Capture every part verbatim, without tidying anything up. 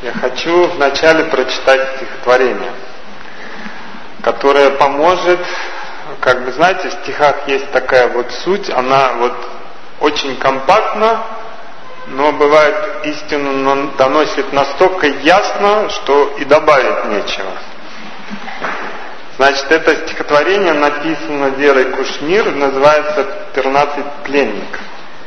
Я хочу вначале прочитать стихотворение, которое поможет, как бы, знаете, в стихах есть такая вот суть, она вот очень компактна, но бывает истину доносит настолько ясно, что и добавить нечего. Значит, это стихотворение написано Верой Кушнир, называется «Пернатый пленник».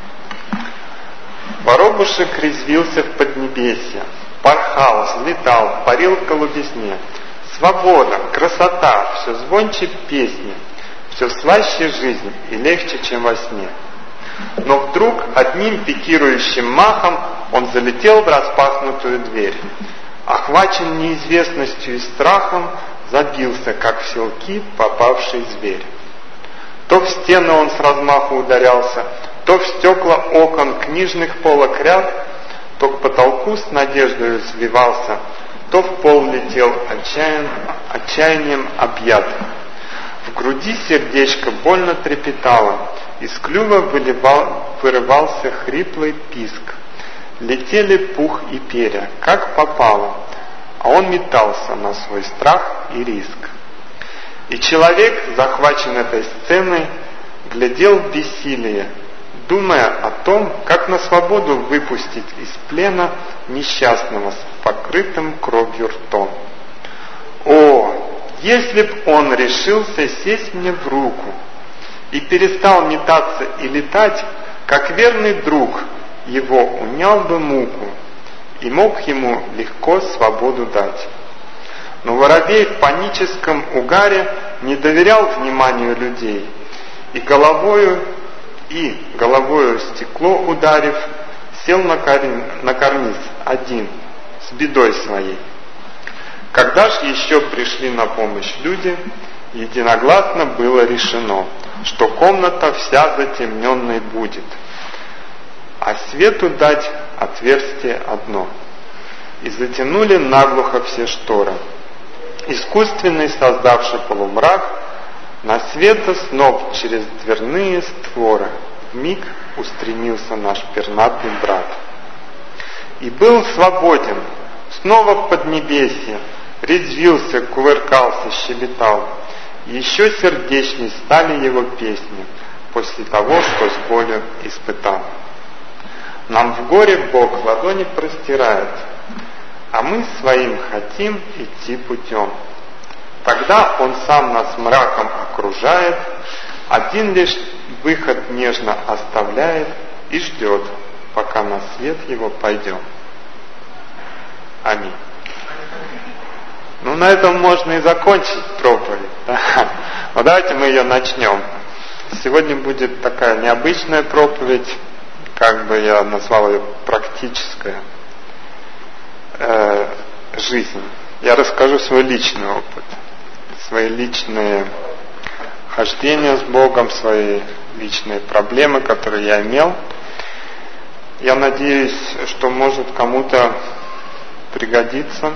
Воробушек резвился в поднебесье, порхал, взлетал, парил в голубизне. Свобода, красота, все звонче песни, все слаще жизнь и легче, чем во сне. Но вдруг одним пикирующим махом он залетел в распахнутую дверь. Охвачен неизвестностью и страхом, забился, как в селки попавший зверь. То в стены он с размаху ударялся, то в стекла окон книжных полок ряд, то к потолку с надеждой взвивался, то в пол летел отчаян, отчаянием объят. В груди сердечко больно трепетало, из клюва выливал, вырывался хриплый писк. Летели пух и перья, как попало, а он метался на свой страх и риск. И человек, захвачен этой сценой, глядел в бессилие, думая о том, как на свободу выпустить из плена несчастного с покрытым кровью ртом. О, если б он решился сесть мне в руку и перестал метаться и летать, как верный друг его унял бы муку и мог ему легко свободу дать. Но воробей в паническом угаре не доверял вниманию людей и головою И, головою стекло ударив, сел на, карни, на карниз один, с бедой своей. Когда ж еще пришли на помощь люди, единогласно было решено, что комната вся затемненной будет, а свету дать отверстие одно. И затянули наглухо все шторы. Искусственный, создавший полумрак, на света снов через дверные створы вмиг устремился наш пернатый брат. И был свободен, снова в поднебесье, резвился, кувыркался, щебетал. Еще сердечней стали его песни после того, что с болью испытал. Нам в горе Бог ладони простирает, а мы своим хотим идти путем. Тогда Он сам нас мраком окружает, один лишь выход нежно оставляет и ждет, пока на свет Его пойдем. Аминь. Ну, на этом можно и закончить проповедь. Да? Но давайте мы ее начнем. Сегодня будет такая необычная проповедь, как бы я назвал ее практическая э, жизнь. Я расскажу свой личный опыт, свои личные хождения с Богом, свои личные проблемы, которые я имел. Я надеюсь, что может кому-то пригодиться.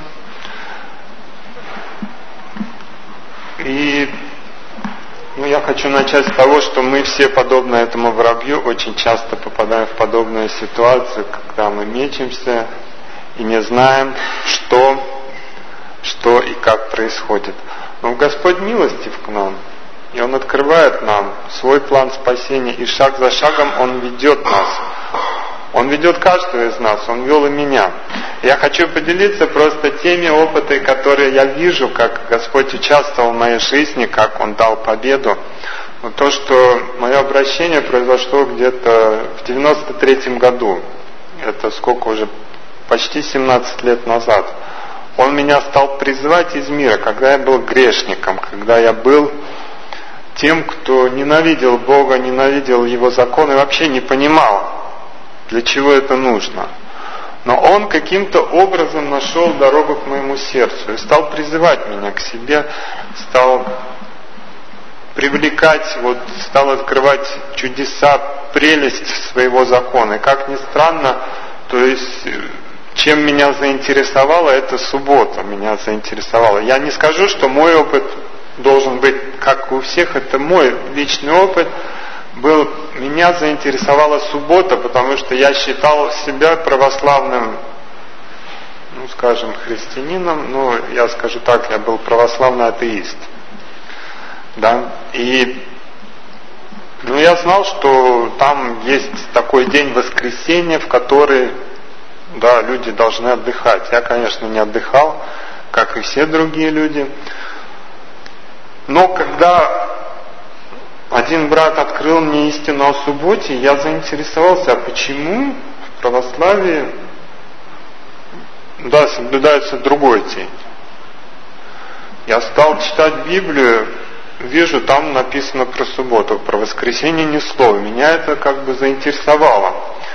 И ну, я хочу начать с того, что мы все, подобно этому воробью, очень часто попадаем в подобную ситуацию, когда мы мечемся и не знаем, что, что и как происходит. Но Господь милостив к нам, и Он открывает нам свой план спасения, и шаг за шагом Он ведет нас. Он ведет каждого из нас, Он вел и меня. Я хочу поделиться просто теми опытами, которые я вижу, как Господь участвовал в моей жизни, как Он дал победу. Но то, что мое обращение произошло где-то в девяносто третьем году, это сколько уже, почти семнадцать лет назад. Он меня стал призывать из мира, когда я был грешником, когда я был тем, кто ненавидел Бога, ненавидел Его закон и вообще не понимал, для чего это нужно. Но Он каким-то образом нашел дорогу к моему сердцу и стал призывать меня к себе, стал привлекать, вот, стал открывать чудеса, прелесть своего закона. И как ни странно, то есть, чем меня заинтересовало, это суббота меня заинтересовала. Я не скажу, что мой опыт должен быть, как у всех, это мой личный опыт. Был, меня заинтересовала суббота, потому что я считал себя православным ну, скажем, христианином, но я скажу так, я был православный атеист. Да, и ну, я знал, что там есть такой день воскресенья, в который, да, люди должны отдыхать. Я, конечно, не отдыхал, как и все другие люди. Но когда один брат открыл мне истину о субботе, я заинтересовался, а почему в православии, да, соблюдается другой день. Я стал читать Библию, вижу, там написано про субботу, про воскресенье ни слова. Меня это как бы заинтересовало.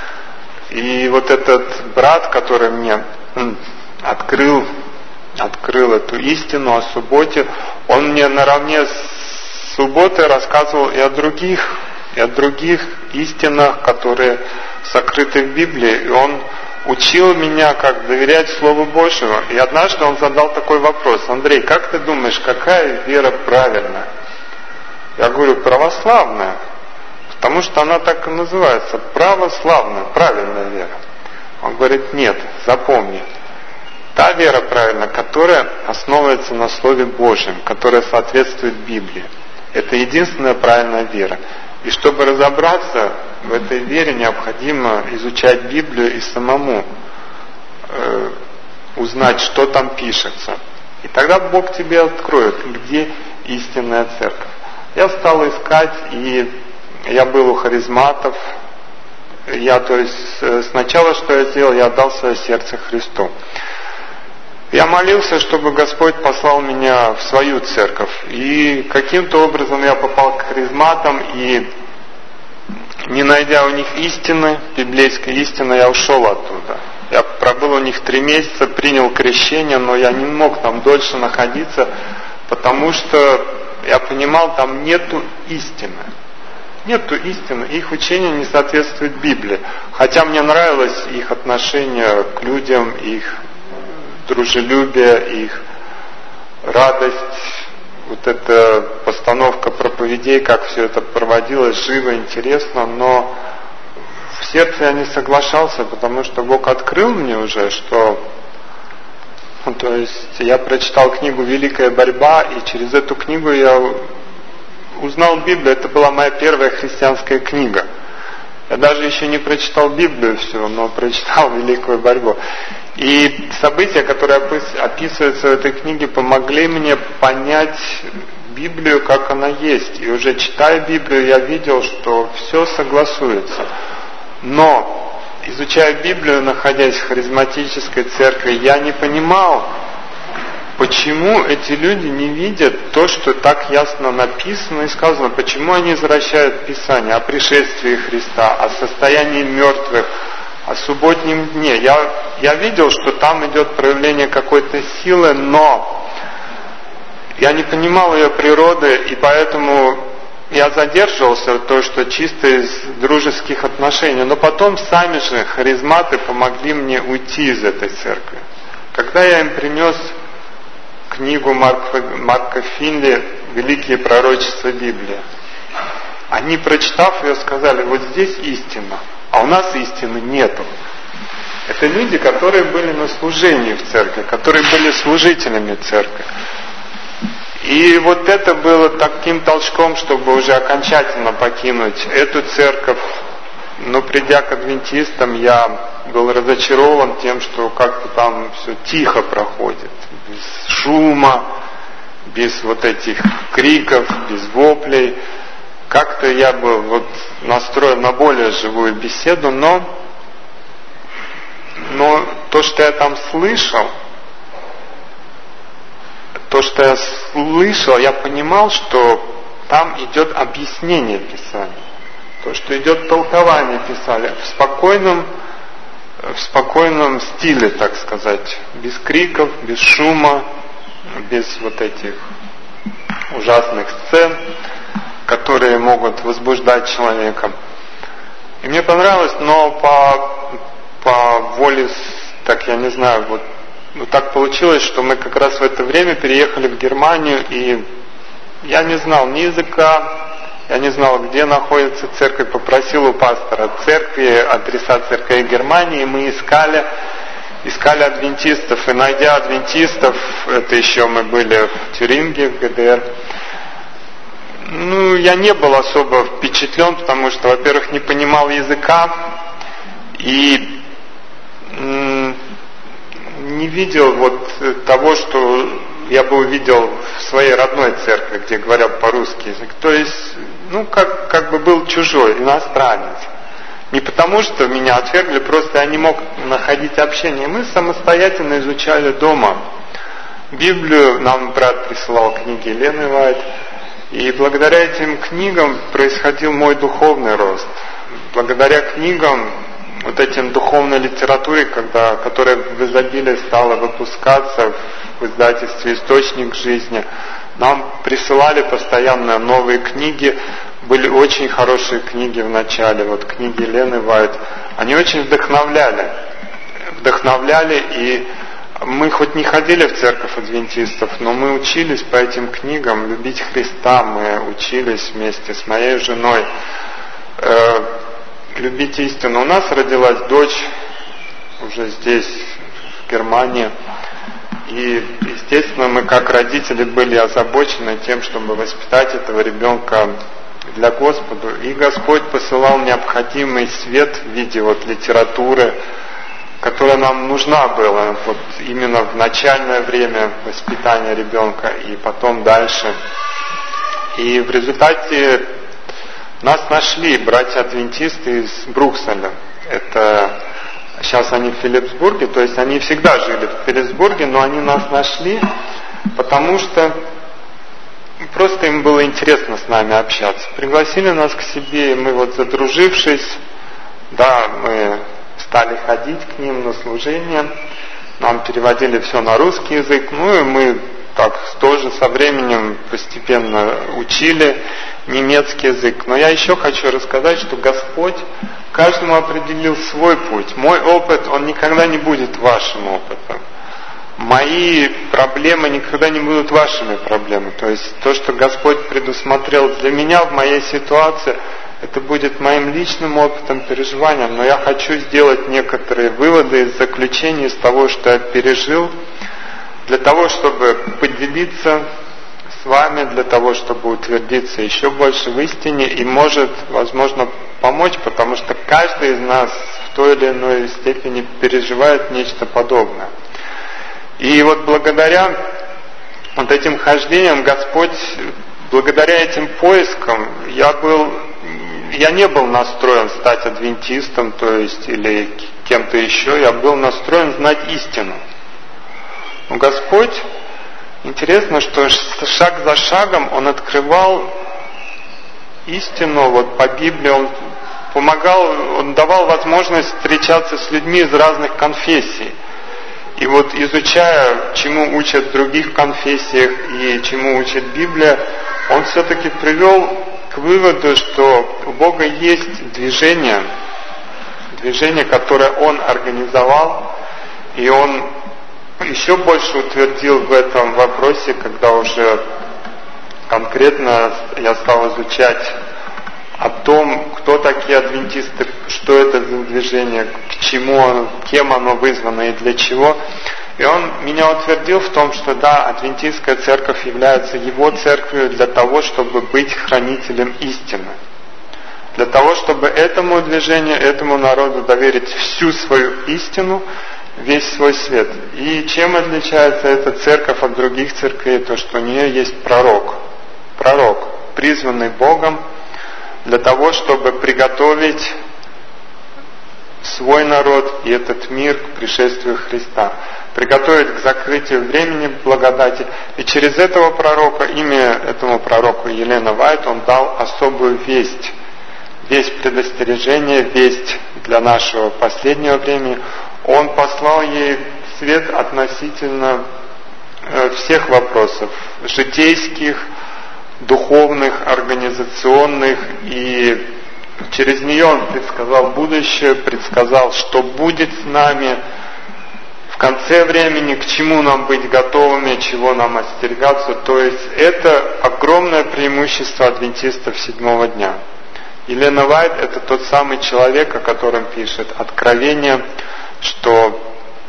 И вот этот брат, который мне открыл, открыл эту истину о субботе, он мне наравне с субботой рассказывал и о других, и о других истинах, которые сокрыты в Библии. И он учил меня, как доверять Слову Божьему. И однажды он задал такой вопрос: Андрей, как ты думаешь, какая вера правильная? Я говорю, православная, потому что она так и называется, православная, правильная вера. Он говорит, нет, запомни, та вера правильная, которая основывается на Слове Божьем, которая соответствует Библии. Это единственная правильная вера. И чтобы разобраться в этой вере, необходимо изучать Библию и самому э, узнать, что там пишется. И тогда Бог тебе откроет, где истинная церковь. Я стал искать, и я был у харизматов. Я, то есть, сначала, что я сделал, я отдал свое сердце Христу. Я молился, чтобы Господь послал меня в свою церковь. И каким-то образом я попал к харизматам, и не найдя у них истины, библейской истины, я ушел оттуда. Я пробыл у них три месяца, принял крещение, но я не мог там дольше находиться, потому что я понимал, там нету истины. Нету истины, их учение не соответствует Библии. Хотя мне нравилось их отношение к людям, их дружелюбие, их радость, вот эта постановка проповедей, как все это проводилось, живо, интересно, но в сердце я не соглашался, потому что Бог открыл мне уже, что, ну, то есть я прочитал книгу «Великая борьба», и через эту книгу я узнал Библию. Это была моя первая христианская книга. Я даже еще не прочитал Библию всю, но прочитал «Великую борьбу». И события, которые описываются в этой книге, помогли мне понять Библию, как она есть. И уже читая Библию, я видел, что все согласуется. Но, изучая Библию, находясь в харизматической церкви, я не понимал, почему эти люди не видят то, что так ясно написано и сказано, почему они извращают Писание о пришествии Христа, о состоянии мертвых, о субботнем дне. Я, я видел, что там идет проявление какой-то силы, но я не понимал ее природы, и поэтому я задерживался, то, что чисто из дружеских отношений. Но потом сами же харизматы помогли мне уйти из этой церкви. Когда я им принес книгу Марка, Марка Финли «Великие пророчества Библии», они, прочитав ее, сказали, вот здесь истина, а у нас истины нету. Это люди, которые были на служении в церкви, которые были служителями церкви. И вот это было таким толчком, чтобы уже окончательно покинуть эту церковь. Но придя к адвентистам, я был разочарован тем, что как-то там все тихо проходит, без шума, без вот этих криков, без воплей. Как-то я был вот настроен на более живую беседу, но, но то, что я там слышал, то, что я слышал, я понимал, что там идет объяснение Писания. То, что идет толкование Писания в спокойном, в спокойном стиле, так сказать, без криков, без шума, без вот этих ужасных сцен, которые могут возбуждать человека. И мне понравилось, но по, по воле, так я не знаю, вот, вот так получилось, что мы как раз в это время переехали в Германию, и я не знал ни языка, я не знал, где находится церковь, попросил у пастора церкви адреса церкви Германии, мы искали, искали адвентистов, и найдя адвентистов, это еще мы были в Тюринге, в ГДР, ну, я не был особо впечатлен, потому что, во-первых, не понимал языка, и м- не видел вот того, что я бы увидел в своей родной церкви, где говорят по-русски язык. То есть, ну, как, как бы был чужой, иностранец. Не потому, что меня отвергли, просто я не мог находить общение. Мы самостоятельно изучали дома Библию, нам брат присылал книги Лены Вайт, и благодаря этим книгам происходил мой духовный рост. Благодаря книгам, вот этим духовной литературе, когда, которая в изобилии стала выпускаться в издательстве «Источник жизни», нам присылали постоянно новые книги. Были очень хорошие книги в начале, вот книги Лены Вайт. Они очень вдохновляли. Вдохновляли, и мы хоть не ходили в церковь адвентистов, но мы учились по этим книгам любить Христа. Мы учились вместе с моей женой э, любить истину. У нас родилась дочь уже здесь, в Германии. И, естественно, мы как родители были озабочены тем, чтобы воспитать этого ребенка для Господа. И Господь посылал необходимый свет в виде вот литературы, которая нам нужна была вот именно в начальное время воспитания ребенка и потом дальше. И в результате нас нашли братья-адвентисты из Брукселя. Это сейчас они в Филипсбурге, то есть они всегда жили в Филипсбурге, но они нас нашли, потому что просто им было интересно с нами общаться. Пригласили нас к себе, и мы вот задружившись, да, мы стали ходить к ним на служение, нам переводили все на русский язык, ну и мы так тоже со временем постепенно учили немецкий язык. Но я еще хочу рассказать, что Господь каждому определил свой путь. Мой опыт, он никогда не будет вашим опытом. Мои проблемы никогда не будут вашими проблемами. То есть то, что Господь предусмотрел для меня в моей ситуации, это будет моим личным опытом, переживанием. Но я хочу сделать некоторые выводы из заключений, из того, что я пережил, для того, чтобы поделиться с вами, для того, чтобы утвердиться еще больше в истине и, может, возможно, помочь, потому что каждый из нас в той или иной степени переживает нечто подобное. И вот благодаря вот этим хождениям Господь, благодаря этим поискам, я был, я не был настроен стать адвентистом, то есть, или кем-то еще, я был настроен знать истину. Но Господь, интересно, что шаг за шагом Он открывал истину, вот по Библии Он помогал, Он давал возможность встречаться с людьми из разных конфессий. И вот изучая, чему учат в других конфессиях и чему учит Библия, он все-таки привел к выводу, что у Бога есть движение, движение, которое Он организовал, и Он еще больше утвердил в этом вопросе, когда уже конкретно я стал изучать о том, кто такие адвентисты, что это за движение, к чему оно, кем оно вызвано и для чего. И он меня утвердил в том, что да, адвентистская церковь является его церковью для того, чтобы быть хранителем истины. Для того, чтобы этому движению, этому народу доверить всю свою истину, весь свой свет. И чем отличается эта церковь от других церквей? То, что у нее есть пророк. Пророк, призванный Богом для того, чтобы приготовить свой народ и этот мир к пришествию Христа. Приготовить к закрытию времени благодати. И через этого пророка, имя этому пророку Елена Вайт, он дал особую весть. Весть предостережения, весть для нашего последнего времени. Он послал ей свет относительно всех вопросов, житейских, духовных, организационных, и через нее он предсказал будущее, предсказал, что будет с нами в конце времени, к чему нам быть готовыми, чего нам остерегаться. То есть это огромное преимущество адвентистов седьмого дня. Елена Вайт — это тот самый человек, о котором пишет Откровение, что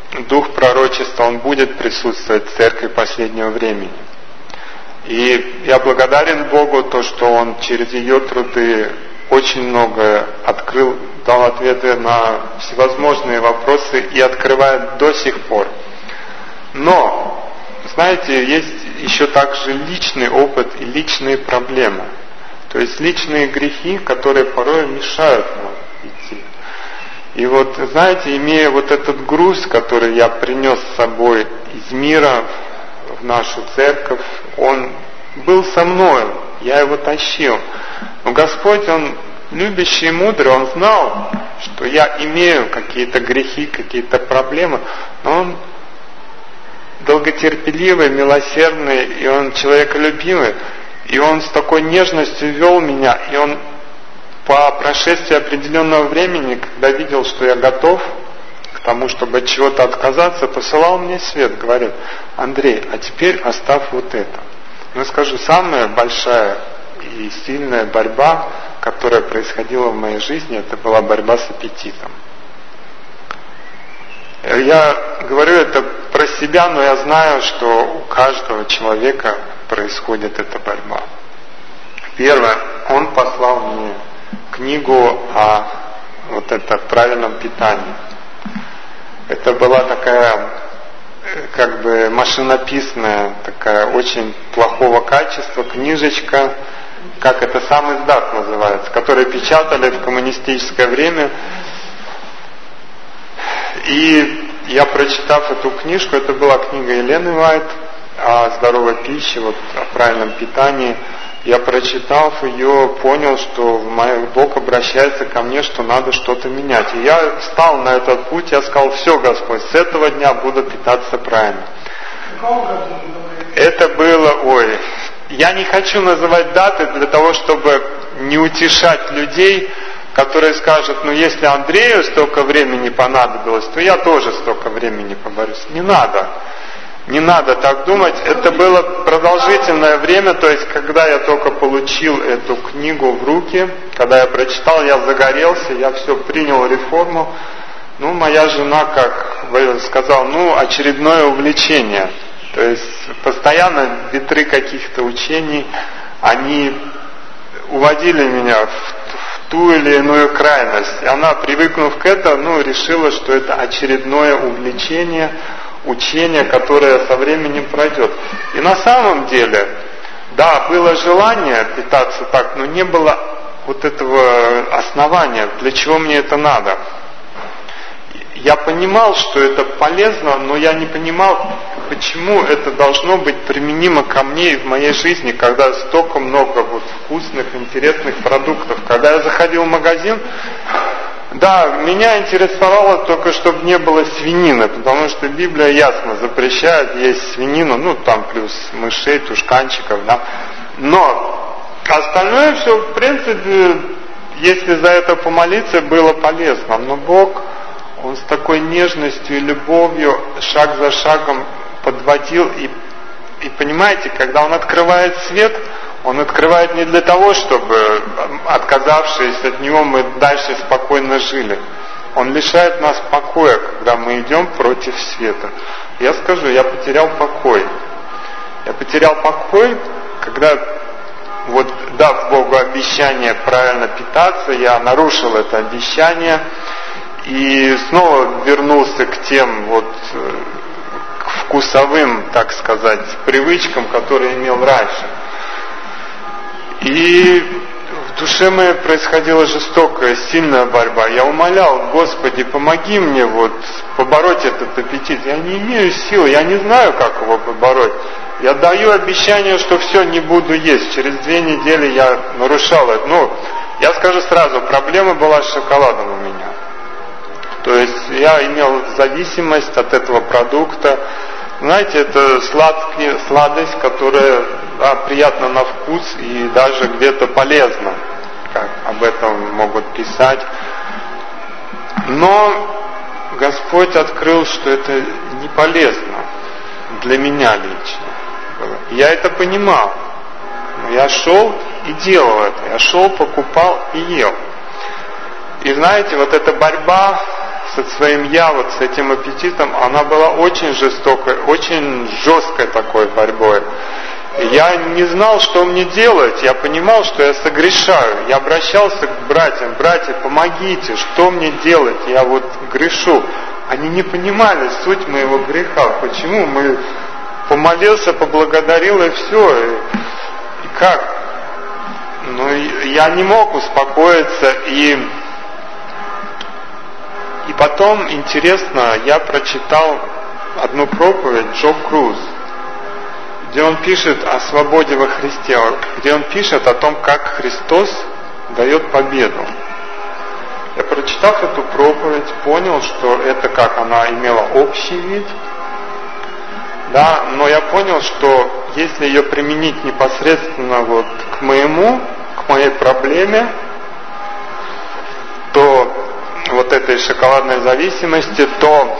дух пророчества, он будет присутствовать в церкви последнего времени. И я благодарен Богу, то, что Он через ее труды очень многое открыл, дал ответы на всевозможные вопросы и открывает до сих пор. Но, знаете, есть еще также личный опыт и личные проблемы. То есть личные грехи, которые порой мешают нам идти. И вот, знаете, имея вот этот груз, который я принес с собой из мира в нашу церковь, он был со мной, я его тащил. Но Господь, Он любящий и мудрый, Он знал, что я имею какие-то грехи, какие-то проблемы, но Он долготерпеливый, милосердный, и Он человеколюбивый, и Он с такой нежностью вел меня, и Он по прошествии определенного времени, когда видел, что я готов к тому, чтобы от чего-то отказаться, посылал мне свет, говорит: Андрей, а теперь оставь вот это. Но скажу, самая большая и сильная борьба, которая происходила в моей жизни, это была борьба с аппетитом. Я говорю это про себя, но я знаю, что у каждого человека происходит эта борьба. Первое, Он послал мне книгу о вот это правильном питании. Это была такая, как бы машинописная, такая очень плохого качества книжечка, как это сам издат называется, который печатали в коммунистическое время. И я, прочитав эту книжку, это была книга Елены Уайт о здоровой пище, вот, о правильном питании. Я, прочитав ее, понял, что Бог обращается ко мне, что надо что-то менять. И я встал на этот путь, я сказал: все, Господь, с этого дня буду питаться правильно. Это было, ой, я не хочу называть даты для того, чтобы не утешать людей, которые скажут: ну если Андрею столько времени понадобилось, то я тоже столько времени поборюсь. Не надо. Не надо так думать. Это было продолжительное время, то есть когда я только получил эту книгу в руки, когда я прочитал, я загорелся, я все принял реформу. Ну, моя жена, как сказала, ну, очередное увлечение. То есть постоянно ветры каких-то учений, они уводили меня в, в ту или иную крайность. И она, привыкнув к этому, ну, решила, что это очередное увлечение, учение, которое со временем пройдет. И на самом деле, да, было желание питаться так, но не было вот этого основания, для чего мне это надо. Я понимал, что это полезно, но я не понимал, почему это должно быть применимо ко мне и в моей жизни, когда столько много вот вкусных, интересных продуктов. Когда я заходил в магазин, да, меня интересовало только, чтобы не было свинины, потому что Библия ясно запрещает есть свинину, ну там плюс мышей, тушканчиков, да. Но остальное все, в принципе, если за это помолиться, было полезно. Но Бог, Он с такой нежностью и любовью шаг за шагом подводил. И, и понимаете, когда Он открывает свет, Он открывает не для того, чтобы, отказавшись от Него, мы дальше спокойно жили. Он лишает нас покоя, когда мы идем против света. Я скажу, я потерял покой. Я потерял покой, когда, вот, дав Богу обещание правильно питаться, я нарушил это обещание и снова вернулся к тем вот к вкусовым, так сказать, привычкам, которые имел раньше. И в душе моей происходила жестокая, сильная борьба. Я умолял: Господи, помоги мне вот побороть этот аппетит. Я не имею сил, я не знаю, как его побороть. Я даю обещание, что все, не буду есть. Через две недели я нарушал это. Ну, я скажу сразу, проблема была с шоколадом у меня. То есть я имел зависимость от этого продукта. Знаете, это сладкий, сладость, которая, да, приятна на вкус и даже где-то полезна, как об этом могут писать. Но Господь открыл, что это не полезно для меня лично. Я это понимал. Но я шел и делал это. Я шел, покупал и ел. И знаете, вот эта борьба со своим «я», вот с этим аппетитом, она была очень жестокой, очень жесткой такой борьбой. Я не знал, что мне делать, я понимал, что я согрешаю. Я обращался к братьям: братья, помогите, что мне делать, я вот грешу. Они не понимали суть моего греха, почему мы помолился, поблагодарил и все. И, и как? Ну, я не мог успокоиться, и, и потом, интересно, я прочитал одну проповедь Джо Круз, где он пишет о свободе во Христе, где он пишет о том, как Христос дает победу. Я, прочитав эту проповедь, понял, что это как она имела общий вид, да, но я понял, что если ее применить непосредственно вот к моему, к моей проблеме, то вот этой шоколадной зависимости, то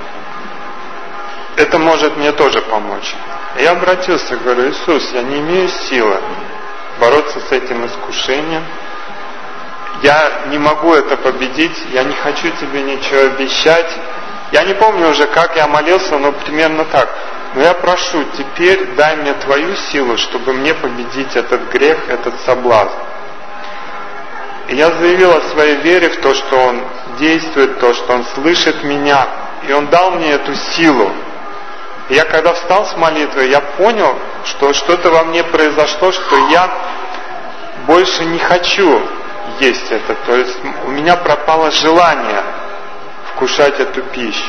это может мне тоже помочь. Я обратился, говорю: Иисус, я не имею силы бороться с этим искушением, я не могу это победить, я не хочу тебе ничего обещать. Я не помню уже, как я молился, но примерно так. Но я прошу, теперь дай мне твою силу, чтобы мне победить этот грех, этот соблазн. И я заявил о своей вере в то, что Он действует, то, что Он слышит меня, и Он дал мне эту силу. И я когда встал с молитвой, я понял, что что-то во мне произошло, что я больше не хочу есть это. То есть у меня пропало желание вкушать эту пищу.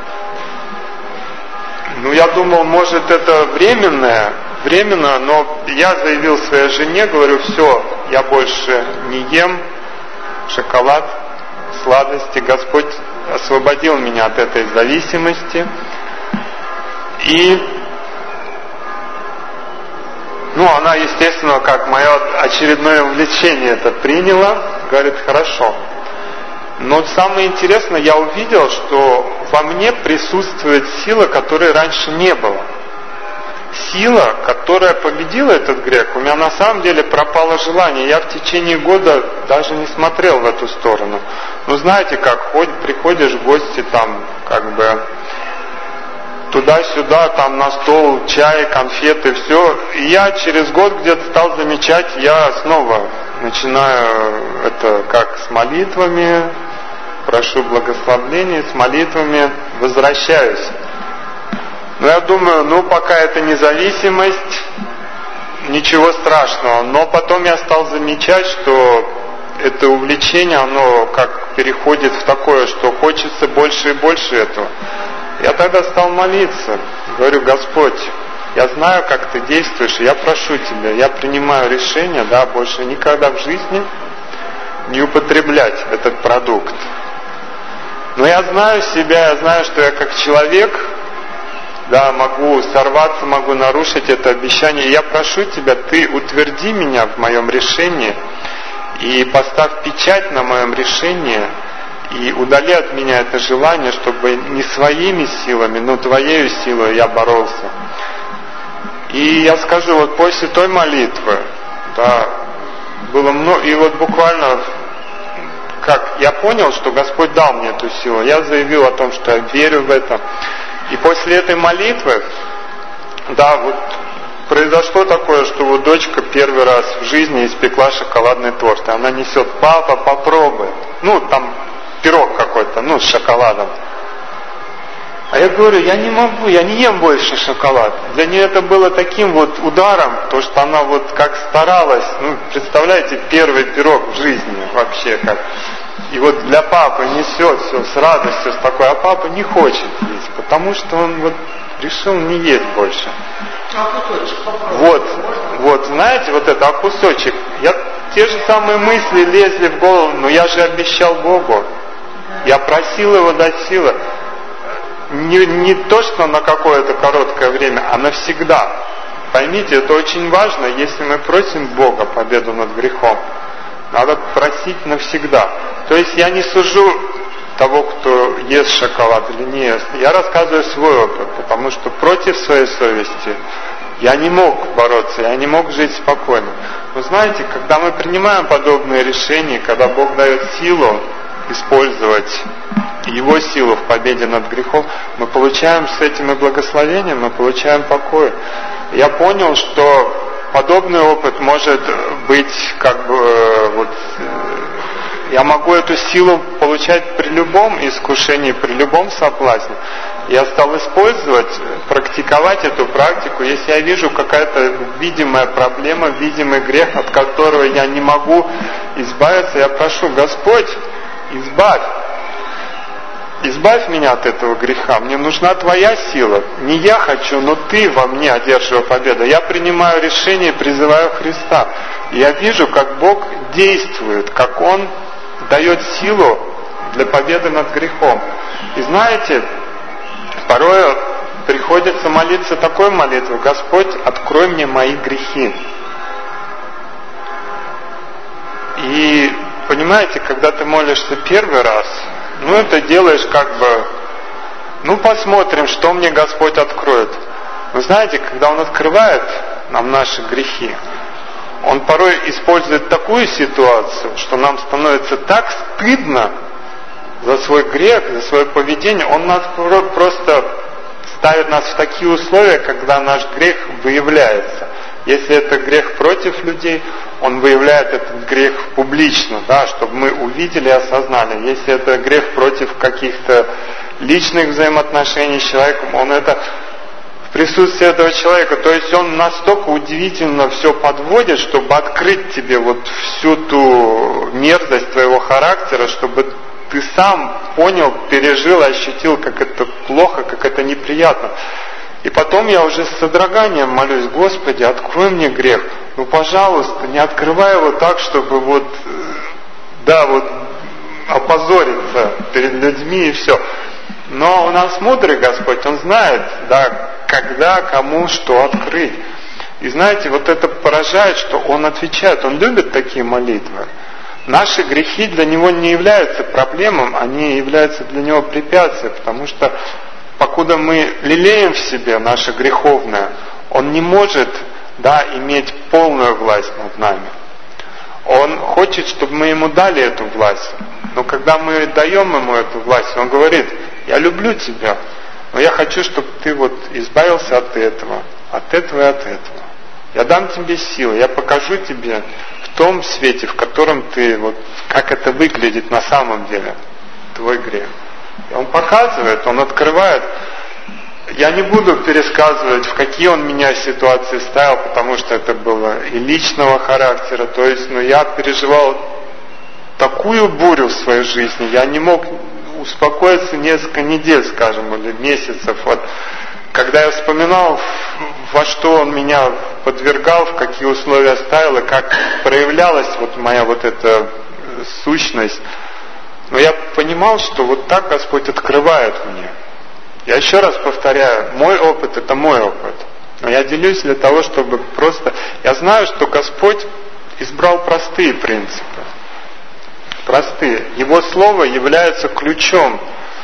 Ну, я думал, может, это временное, временно, но я заявил своей жене, говорю: все, я больше не ем шоколад, сладости. Господь освободил меня от этой зависимости. И, ну, она, естественно, как мое очередное увлечение это приняла, говорит: хорошо. Но самое интересное, я увидел, что во мне присутствует сила, которой раньше не было. Сила, которая победила этот грех. У меня на самом деле пропало желание. Я в течение года даже не смотрел в эту сторону. Ну, знаете, как ходь, приходишь в гости, там, как бы, туда-сюда, там на стол, чай, конфеты, все. И я через год где-то стал замечать, я снова начинаю это как с молитвами, прошу благословения, с молитвами возвращаюсь. Но я думаю, ну пока это независимость, ничего страшного. Но потом я стал замечать, что это увлечение, оно как переходит в такое, что хочется больше и больше этого. Я тогда стал молиться, говорю: Господь, я знаю, как Ты действуешь, и я прошу Тебя, я принимаю решение, да, больше никогда в жизни не употреблять этот продукт. Но я знаю себя, я знаю, что я как человек, да, могу сорваться, могу нарушить это обещание. И я прошу Тебя, Ты утверди меня в моем решении и поставь печать на моем решении, и удали от меня это желание, чтобы не своими силами, но Твоею силой я боролся. И я скажу, вот после той молитвы, да, было много, и вот буквально, как я понял, что Господь дал мне эту силу, я заявил о том, что я верю в это. И после этой молитвы, да, вот произошло такое, что вот дочка первый раз в жизни испекла шоколадный торт, и она несет: папа, попробуй. Ну, там пирог какой-то, ну, с шоколадом. А я говорю: я не могу, я не ем больше шоколад. Для нее это было таким вот ударом, то, что она вот как старалась, ну, представляете, первый пирог в жизни вообще как. И вот для папы несет все с радостью, с такой, а папа не хочет есть, потому что он вот решил не есть больше. А кусочек попробуй. Вот, вот, знаете, вот это, а кусочек. Я, те же самые мысли лезли в голову, но я же обещал Богу. Я просил Его дать силы. Не, не то, что на какое-то короткое время, а навсегда. Поймите, это очень важно, если мы просим Бога победу над грехом. Надо просить навсегда. То есть я не сужу того, кто ест шоколад или не ест. Я рассказываю свой опыт, потому что против своей совести я не мог бороться, я не мог жить спокойно. Вы знаете, когда мы принимаем подобные решения, когда Бог дает силу использовать Его силу в победе над грехом, мы получаем с этим и благословение, мы получаем покой. Я понял, что подобный опыт может быть как бы вот, я могу эту силу получать при любом искушении, при любом соблазне. Я стал использовать, практиковать эту практику, если я вижу какая-то видимая проблема, видимый грех, от которого я не могу избавиться, я прошу: Господь, избавь. Избавь меня от этого греха, мне нужна Твоя сила. Не я хочу, но Ты во мне одерживай победу. Я принимаю решение и призываю Христа. И я вижу, как Бог действует, как Он дает силу для победы над грехом. И знаете, порой приходится молиться такой молитвой: Господь, открой мне мои грехи. И понимаете, когда ты молишься первый раз, ну это делаешь как бы, ну посмотрим, что мне Господь откроет. Вы знаете, когда Он открывает нам наши грехи, Он порой использует такую ситуацию, что нам становится так стыдно за свой грех, за свое поведение. Он нас просто ставит нас в такие условия, когда наш грех выявляется. Если это грех против людей, Он выявляет этот грех публично, да, чтобы мы увидели и осознали. Если это грех против каких-то личных взаимоотношений с человеком, Он это в присутствии этого человека. То есть Он настолько удивительно все подводит, чтобы открыть тебе вот всю ту мерзость твоего характера, чтобы ты сам понял, пережил, ощутил, как это плохо, как это неприятно. И потом я уже с содроганием молюсь: Господи, открой мне грех. Ну, пожалуйста, не открывай его так, чтобы вот, да, вот опозориться перед людьми и все. Но у нас мудрый Господь, Он знает, да, когда, кому, что открыть. И знаете, вот это поражает, что Он отвечает, Он любит такие молитвы. Наши грехи для Него не являются проблемой, они являются для Него препятствием, потому что покуда мы лелеем в себе наше греховное, Он не может, да, иметь полную власть над нами. Он хочет, чтобы мы Ему дали эту власть. Но когда мы даем Ему эту власть, Он говорит: я люблю тебя, но я хочу, чтобы ты вот избавился от этого, от этого и от этого. Я дам тебе силы, я покажу тебе в том свете, в котором ты, вот как это выглядит на самом деле, твой грех. И Он показывает, Он открывает. Я не буду пересказывать, в какие Он меня ситуации ставил, потому что это было и личного характера. То есть, ну, я переживал такую бурю в своей жизни, я не мог успокоиться несколько недель, скажем, или месяцев. Вот, когда я вспоминал, во что Он меня подвергал, в какие условия ставил, и как проявлялась вот моя вот эта сущность, но я понимал, что вот так Господь открывает мне. Я еще раз повторяю, мой опыт — это мой опыт. Но я делюсь для того, чтобы просто... Я знаю, что Господь избрал простые принципы. Простые. Его Слово является ключом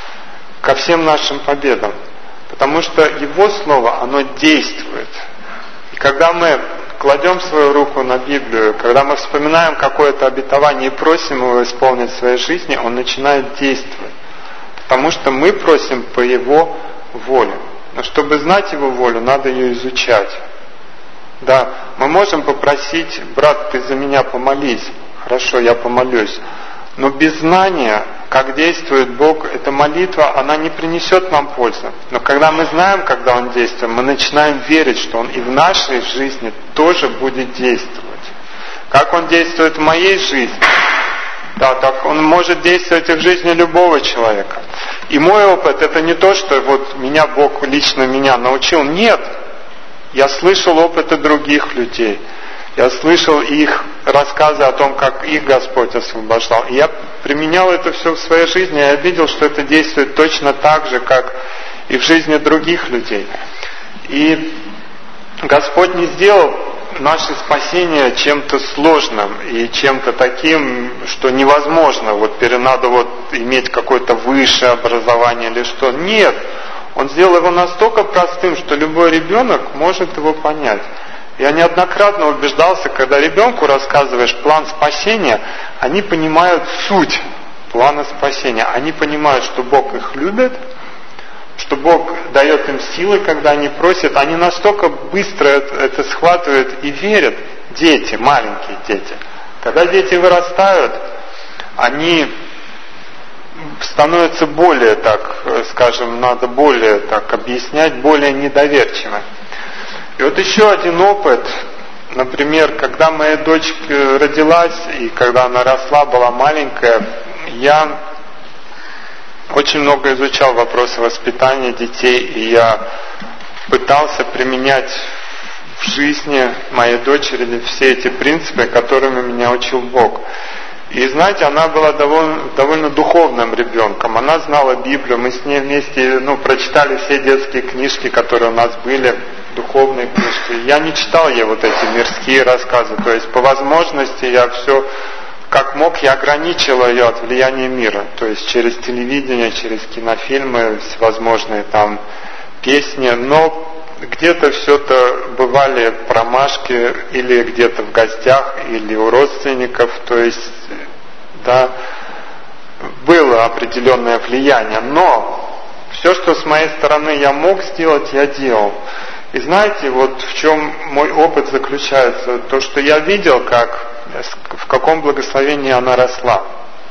ко всем нашим победам. Потому что Его Слово, оно действует. И когда мы кладем свою руку на Библию, когда мы вспоминаем какое-то обетование и просим Его исполнить в своей жизни, Он начинает действовать. Потому что мы просим по Его воле. Но чтобы знать Его волю, надо ее изучать. Да, мы можем попросить: брат, ты за меня помолись. Хорошо, я помолюсь. Но без знания, как действует Бог, эта молитва, она не принесет нам пользы. Но когда мы знаем, когда Он действует, мы начинаем верить, что Он и в нашей жизни тоже будет действовать. Как Он действует в моей жизни, да, так Он может действовать и в жизни любого человека. И мой опыт — это не то, что вот меня Бог лично меня научил. Нет. Я слышал опыты других людей. Я слышал их рассказы о том, как их Господь освобождал. И я применял это все в своей жизни, и я видел, что это действует точно так же, как и в жизни других людей. И Господь не сделал наше спасение чем-то сложным и чем-то таким, что невозможно. Вот надо вот иметь какое-то высшее образование или что. Нет. Он сделал его настолько простым, что любой ребенок может его понять. Я неоднократно убеждался, когда ребенку рассказываешь план спасения, они понимают суть. плана спасения. Они понимают, что Бог их любит, что Бог дает им силы, когда они просят. Они настолько быстро это, это схватывают и верят. Дети, маленькие дети. Когда дети вырастают, они становятся более, так скажем, надо более так объяснять, более недоверчивы. И вот еще один опыт, например, когда моя дочь родилась и когда она росла, была маленькая, я очень много изучал вопросы воспитания детей, и я пытался применять в жизни моей дочери все эти принципы, которыми меня учил Бог. И знаете, она была довольно, довольно духовным ребенком. Она знала Библию, мы с ней вместе ну, прочитали все детские книжки, которые у нас были, духовные книжки. Я не читал ей вот эти мирские рассказы. То есть по возможности я все, как мог, я ограничил ее от влияния мира. То есть через телевидение, через кинофильмы, всевозможные там песни. Но где-то все-то бывали промашки, или где-то в гостях, или у родственников, то есть, да, было определенное влияние, но все, что с моей стороны я мог сделать, я делал. И знаете, вот в чем мой опыт заключается, то, что я видел, как, в каком благословении она росла,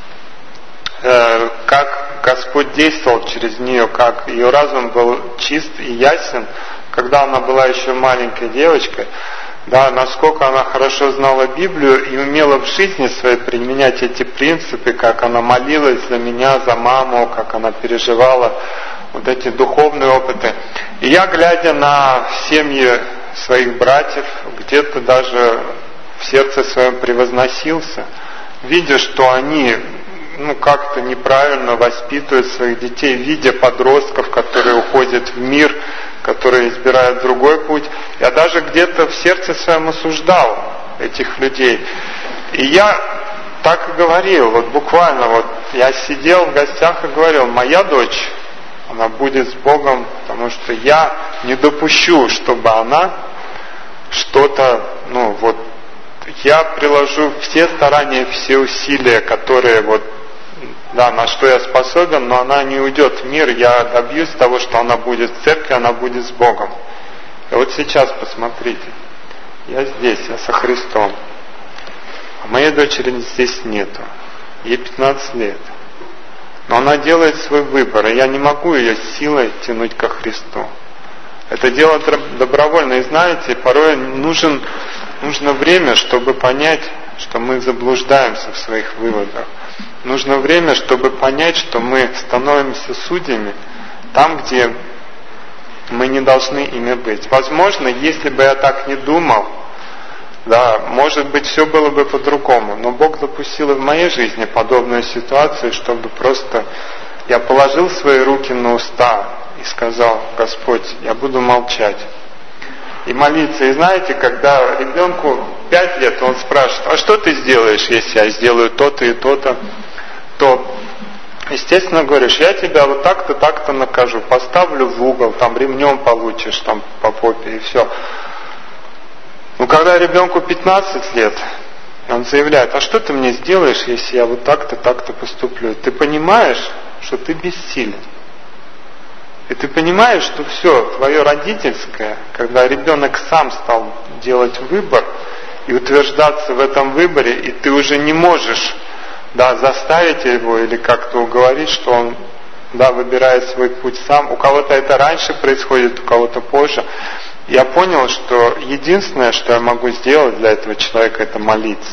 как Господь действовал через нее, как ее разум был чист и ясен, когда она была еще маленькой девочкой, да, насколько она хорошо знала Библию и умела в жизни своей применять эти принципы, как она молилась за меня, за маму, как она переживала вот эти духовные опыты. И я, глядя на семьи своих братьев, где-то даже в сердце своем превозносился, видя, что они ну, как-то неправильно воспитывают своих детей, видя подростков, которые уходят в мир, которые избирают другой путь. Я даже где-то в сердце своем осуждал этих людей. И я так и говорил, вот буквально, вот я сидел в гостях и говорил, моя дочь, она будет с Богом, потому что я не допущу, чтобы она что-то, ну вот, я приложу все старания, все усилия, которые вот, да, на что я способен, но она не уйдет в мир, я добьюсь того, что она будет в церкви, она будет с Богом. И вот сейчас посмотрите, я здесь, я со Христом, а моей дочери здесь нету, ей пятнадцать лет, но она делает свой выбор, и я не могу ее силой тянуть ко Христу. Это дело добровольно, и знаете, порой нужен, нужно время, чтобы понять, что мы заблуждаемся в своих выводах. Нужно время, чтобы понять, что мы становимся судьями там, где мы не должны ими быть. Возможно, если бы я так не думал, да, может быть, все было бы по-другому. Но Бог допустил и в моей жизни подобную ситуацию, чтобы просто я положил свои руки на уста и сказал: Господь, я буду молчать и молиться. И знаете, когда ребенку пять лет, он спрашивает: а что ты сделаешь, если я сделаю то-то и то-то? То, естественно, говоришь: я тебя вот так-то, так-то накажу, поставлю в угол, там ремнем получишь, там по попе, и все. Но когда ребенку пятнадцать лет, он заявляет: а что ты мне сделаешь, если я вот так-то, так-то поступлю? Ты понимаешь, что ты бессилен. И ты понимаешь, что все, твое родительское, когда ребенок сам стал делать выбор и утверждаться в этом выборе, и ты уже не можешь, да, заставить его или как-то уговорить, что он, да, выбирает свой путь сам. У кого-то это раньше происходит, у кого-то позже. Я понял, что единственное, что я могу сделать для этого человека, это молиться.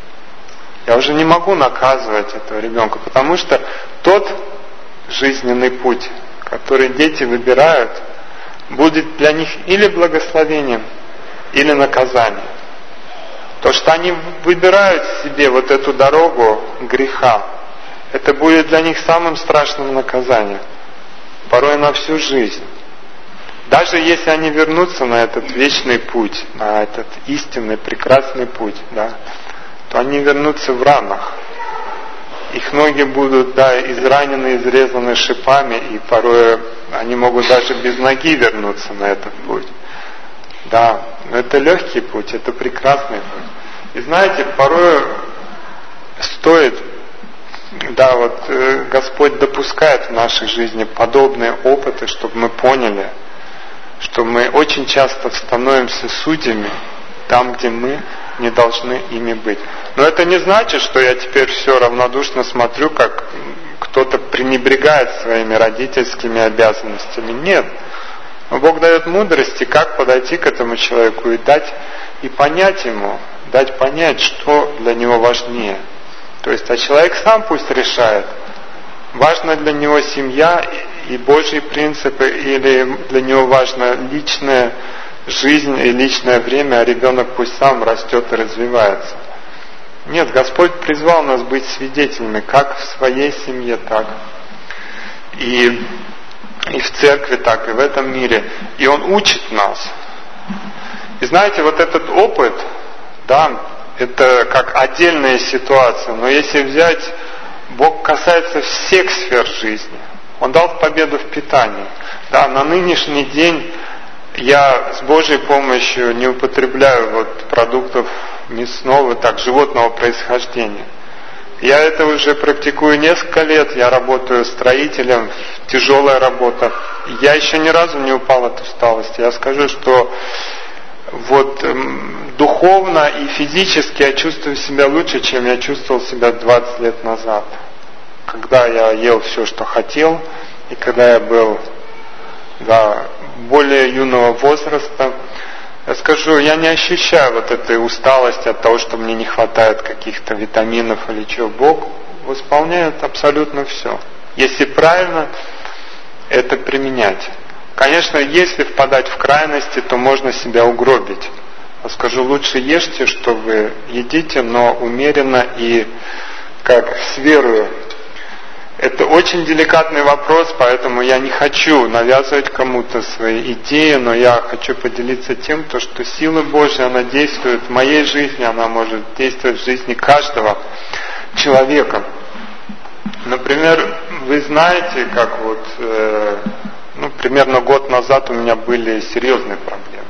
Я уже не могу наказывать этого ребенка, потому что тот жизненный путь, который дети выбирают, будет для них или благословением, или наказанием. То, что они выбирают себе вот эту дорогу греха, это будет для них самым страшным наказанием, порой на всю жизнь. Даже если они вернутся на этот вечный путь, на этот истинный, прекрасный путь, да, то они вернутся в ранах. Их ноги будут, да, изранены, изрезаны шипами, и порой они могут даже без ноги вернуться на этот путь. Да, но это легкий путь, это прекрасный путь. И знаете, порой стоит Да, вот э, Господь допускает в нашей жизни подобные опыты, чтобы мы поняли, что мы очень часто становимся судьями там, где мы не должны ими быть. Но это не значит, что я теперь все равнодушно смотрю, как кто-то пренебрегает своими родительскими обязанностями. Нет. Но Бог дает мудрости, как подойти к этому человеку и дать, и понять ему, дать понять, что для него важнее. То есть, а человек сам пусть решает, важна для него семья и Божьи принципы, или для него важна личная жизнь и личное время, а ребенок пусть сам растет и развивается. Нет, Господь призвал нас быть свидетелями, как в своей семье, так и, и в церкви, так и в этом мире. И Он учит нас. И знаете, вот этот опыт, да, это как отдельная ситуация, но если взять, Бог касается всех сфер жизни. Он дал победу в питании. Да, на нынешний день я с Божьей помощью не употребляю вот продуктов мясного, так, животного происхождения. Я это уже практикую несколько лет, я работаю строителем, тяжелая работа. Я еще ни разу не упал от усталости. Я скажу, что вот эм, духовно и физически я чувствую себя лучше, чем я чувствовал себя двадцать лет назад. Когда я ел все, что хотел, и когда я был, да, более юного возраста, я скажу, я не ощущаю вот этой усталости от того, что мне не хватает каких-то витаминов или чего. Бог восполняет абсолютно все. Если правильно это применять. Конечно, если впадать в крайности, то можно себя угробить. Я скажу, лучше ешьте, что вы едите, но умеренно и как с верою. Это очень деликатный вопрос, поэтому я не хочу навязывать кому-то свои идеи, но я хочу поделиться тем, то, что сила Божья, она действует в моей жизни, она может действовать в жизни каждого человека. Например, вы знаете, как вот, э, ну, примерно год назад у меня были серьезные проблемы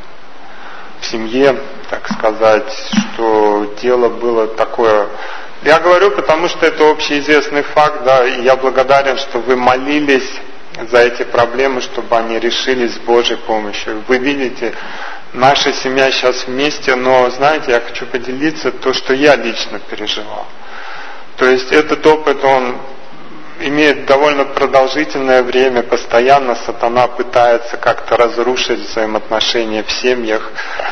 в семье, так сказать, что дело было такое. Я говорю, потому что это общеизвестный факт, да, и я благодарен, что вы молились за эти проблемы, чтобы они решились с Божьей помощью. Вы видите, наша семья сейчас вместе, но, знаете, я хочу поделиться то, что я лично переживал. То есть этот опыт, он имеет довольно продолжительное время, постоянно сатана пытается как-то разрушить взаимоотношения в семьях.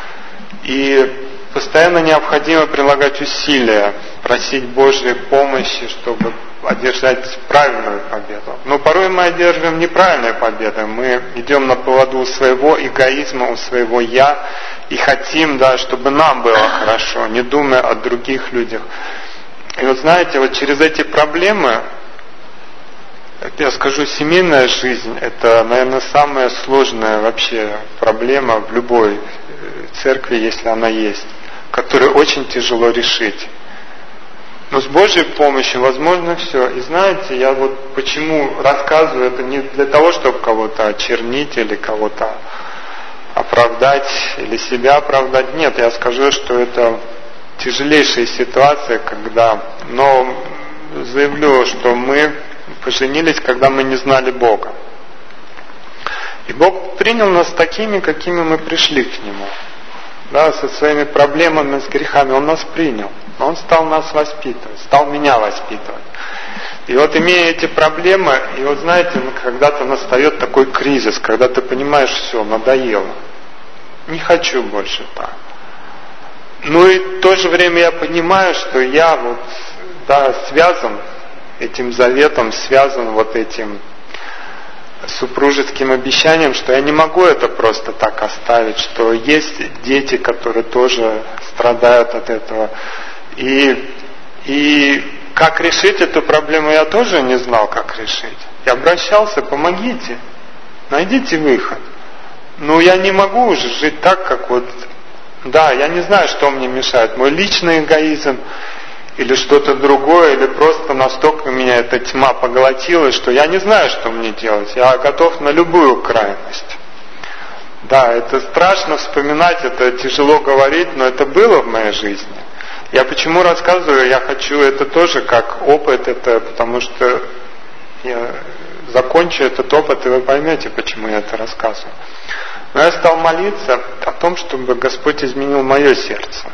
И постоянно необходимо прилагать усилия, просить Божьей помощи, чтобы одержать правильную победу. Но порой мы одерживаем неправильные победы. Мы идем на поводу у своего эгоизма, у своего «я» и хотим, да, чтобы нам было хорошо, не думая о других людях. И вот знаете, вот через эти проблемы, я скажу, семейная жизнь – это, наверное, самая сложная вообще проблема в любой церкви, если она есть, которую очень тяжело решить. Но с Божьей помощью возможно все. И знаете, я вот почему рассказываю, это не для того, чтобы кого-то очернить или кого-то оправдать, или себя оправдать. Нет, я скажу, что это тяжелейшая ситуация, когда... Но заявлю, что мы поженились, когда мы не знали Бога. И Бог принял нас такими, какими мы пришли к Нему. Да, со своими проблемами, с грехами. Он нас принял. Он стал нас воспитывать, стал меня воспитывать. И вот имея эти проблемы, и вот знаете, когда-то настает такой кризис, когда ты понимаешь, все, надоело. Не хочу больше так. Ну и в то же время я понимаю, что я вот, да, связан этим заветом, связан вот этим супружеским обещанием, что я не могу это просто так оставить, что есть дети, которые тоже страдают от этого. И, и как решить эту проблему, я тоже не знал, как решить. Я обращался, помогите, найдите выход. Но я не могу уже жить так, как вот, да, я не знаю, что мне мешает. Мой личный эгоизм или что-то другое, или просто настолько меня эта тьма поглотила, что я не знаю, что мне делать. Я готов на любую крайность. Да, это страшно вспоминать, это тяжело говорить, но это было в моей жизни. Я почему рассказываю, я хочу это тоже как опыт, это потому что я закончу этот опыт, и вы поймете, почему я это рассказываю. Но я стал молиться о том, чтобы Господь изменил мое сердце.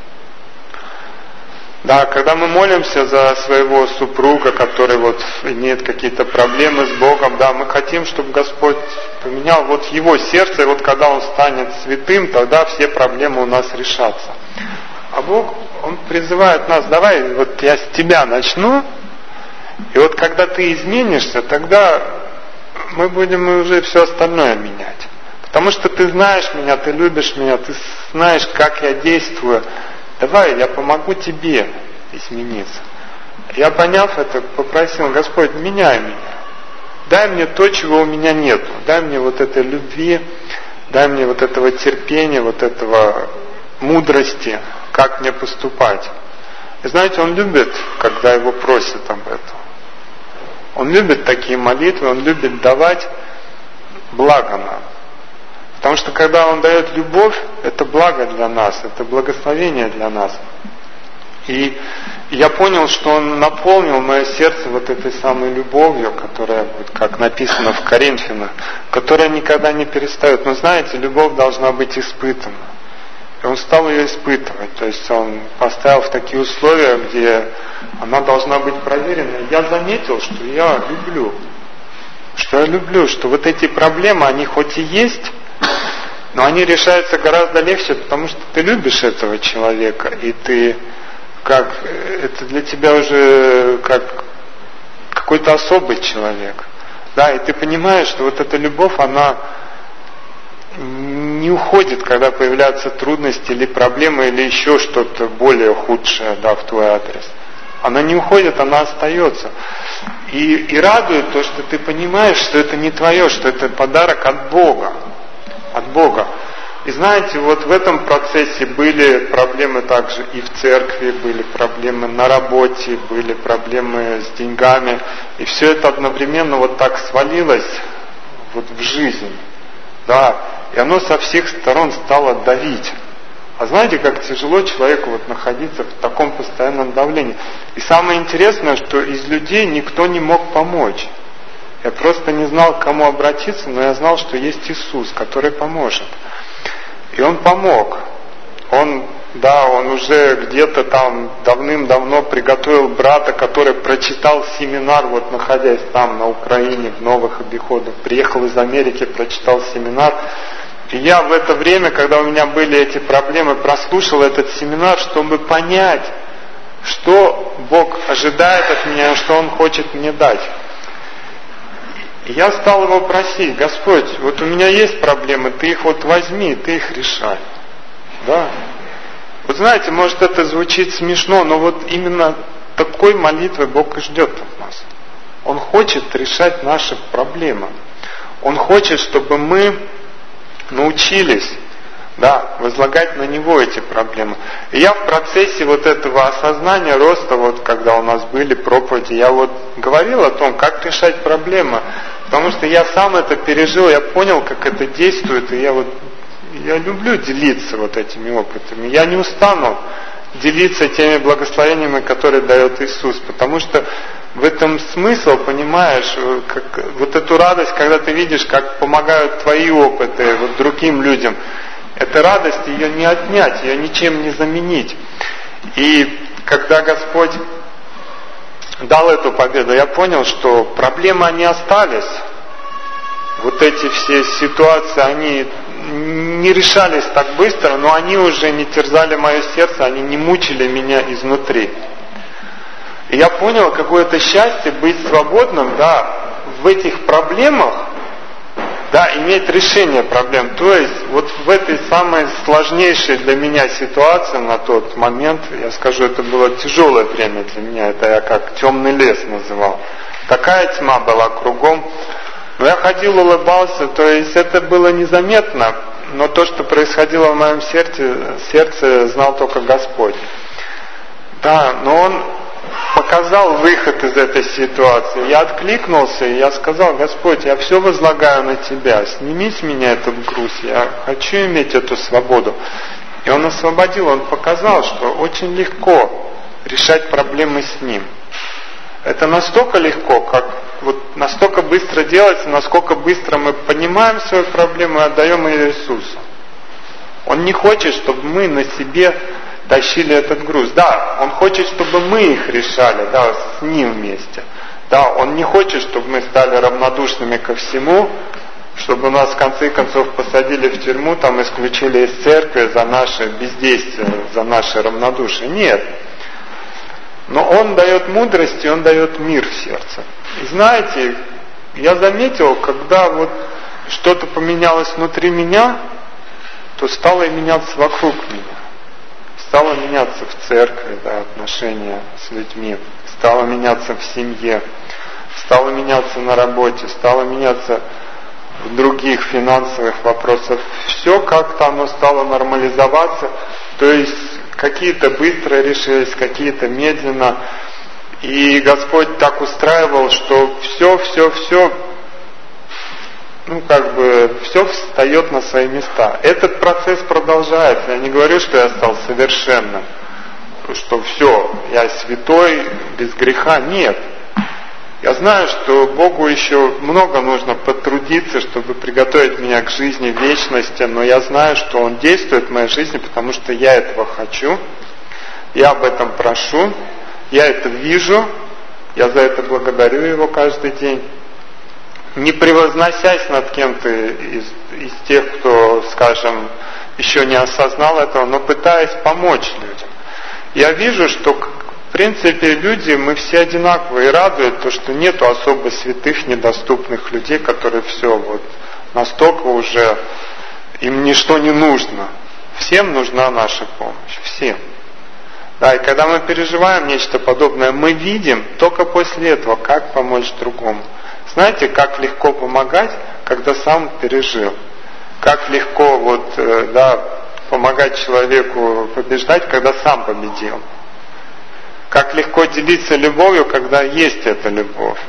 Да, когда мы молимся за своего супруга, который вот имеет какие-то проблемы с Богом, да, мы хотим, чтобы Господь поменял вот его сердце, и вот когда он станет святым, тогда все проблемы у нас решатся. А Бог, Он призывает нас, давай вот я с тебя начну, и вот когда ты изменишься, тогда мы будем уже все остальное менять. Потому что ты знаешь меня, ты любишь меня, ты знаешь, как я действую. Давай, я помогу тебе измениться. Я, поняв это, попросил: Господь, меняй меня. Дай мне то, чего у меня нет. Дай мне вот этой любви, дай мне вот этого терпения, вот этого мудрости, как мне поступать. И знаете, Он любит, когда Его просят об этом. Он любит такие молитвы, Он любит давать благо нам. Потому что когда Он дает любовь, это благо для нас, это благословение для нас. И я понял, что Он наполнил мое сердце вот этой самой любовью, которая, вот как написано в Коринфянах, которая никогда не перестает. Но знаете, любовь должна быть испытана. И Он стал ее испытывать. То есть Он поставил в такие условия, где она должна быть проверена. Я заметил, что я люблю. Что я люблю, что вот эти проблемы, они хоть и есть, но они решаются гораздо легче, потому что ты любишь этого человека, и ты как это для тебя уже как какой-то особый человек. Да, и ты понимаешь, что вот эта любовь, она не уходит, когда появляются трудности или проблемы, или еще что-то более худшее, да, в твой адрес. Она не уходит, она остается. И, и радует то, что ты понимаешь, что это не твое, что это подарок от Бога. От Бога. И знаете, вот в этом процессе были проблемы также и в церкви, были проблемы на работе, были проблемы с деньгами. И все это одновременно вот так свалилось вот в жизнь. Да, и оно со всех сторон стало давить. А знаете, как тяжело человеку вот находиться в таком постоянном давлении. И самое интересное, что из людей никто не мог помочь. Я просто не знал, к кому обратиться, но я знал, что есть Иисус, который поможет. И Он помог. Он, да, Он уже где-то там давным-давно приготовил брата, который прочитал семинар, вот находясь там на Украине, в Новых Обиходах. Приехал из Америки, прочитал семинар. И я в это время, когда у меня были эти проблемы, прослушал этот семинар, чтобы понять, что Бог ожидает от меня, что Он хочет мне дать. И я стал Его просить: Господь, вот у меня есть проблемы, Ты их вот возьми, Ты их решай. Да. Вот знаете, может это звучит смешно, но вот именно такой молитвы Бог и ждет от нас. Он хочет решать наши проблемы. Он хочет, чтобы мы научились, да, возлагать на Него эти проблемы. И я в процессе вот этого осознания, роста, вот когда у нас были проповеди, я вот говорил о том, как решать проблемы, потому что я сам это пережил, я понял, как это действует, и я вот, я люблю делиться вот этими опытами. Я не устану делиться теми благословениями, которые дает Иисус, потому что в этом смысл, понимаешь, как, вот эту радость, когда ты видишь, как помогают твои опыты вот другим людям. Эта радость, ее не отнять, ее ничем не заменить. И когда Господь дал эту победу, я понял, что проблемы, они остались. Вот эти все ситуации, они не решались так быстро, но они уже не терзали мое сердце, они не мучили меня изнутри. И я понял, какое-то счастье быть свободным, да, в этих проблемах, да, иметь решение проблем. То есть, вот в этой самой сложнейшей для меня ситуации на тот момент, я скажу, это было тяжелое время для меня, это я как темный лес называл. Такая тьма была кругом. Но я ходил, улыбался, то есть это было незаметно, но то, что происходило в моем сердце, сердце знал только Господь. Да, но Он показал выход из этой ситуации. Я откликнулся, и я сказал: Господь, я все возлагаю на Тебя, сними с меня этот груз, я хочу иметь эту свободу. И Он освободил, Он показал, что очень легко решать проблемы с Ним. Это настолько легко, как вот настолько быстро делается, насколько быстро мы понимаем свою проблему и отдаем ее Иисусу. Он не хочет, чтобы мы на себе тащили этот груз. Да, Он хочет, чтобы мы их решали, да, с Ним вместе. Да, Он не хочет, чтобы мы стали равнодушными ко всему, чтобы нас в конце концов посадили в тюрьму, там исключили из церкви за наше бездействие, за наше равнодушие. Нет. Но Он дает мудрость, и Он дает мир в сердце. И знаете, я заметил, когда вот что-то поменялось внутри меня, то стало и меняться вокруг меня. Стало меняться в церкви, да, отношения с людьми, стало меняться в семье, стало меняться на работе, стало меняться в других финансовых вопросах. Все как-то оно стало нормализоваться, то есть какие-то быстро решились, какие-то медленно. И Господь так устраивал, что все, все, все, ну как бы, все встает на свои места. Этот процесс продолжается. Я не говорю, что я стал совершенным, что все, я святой, без греха. Нет. Я знаю, что Богу еще много нужно потрудиться, чтобы приготовить меня к жизни вечности, но я знаю, что Он действует в моей жизни, потому что я этого хочу, я об этом прошу, я это вижу, я за это благодарю Его каждый день. Не превозносясь над кем-то из, из тех, кто, скажем, еще не осознал этого, но пытаясь помочь людям. Я вижу, что в принципе люди, мы все одинаковые, и радует то, что нету особо святых, недоступных людей, которые все вот настолько уже, им ничто не нужно. Всем нужна наша помощь, всем. Да, и когда мы переживаем нечто подобное, мы видим только после этого, как помочь другому. Знаете, как легко помогать, когда сам пережил. Как легко вот, да, помогать человеку побеждать, когда сам победил. Как легко делиться любовью, когда есть эта любовь.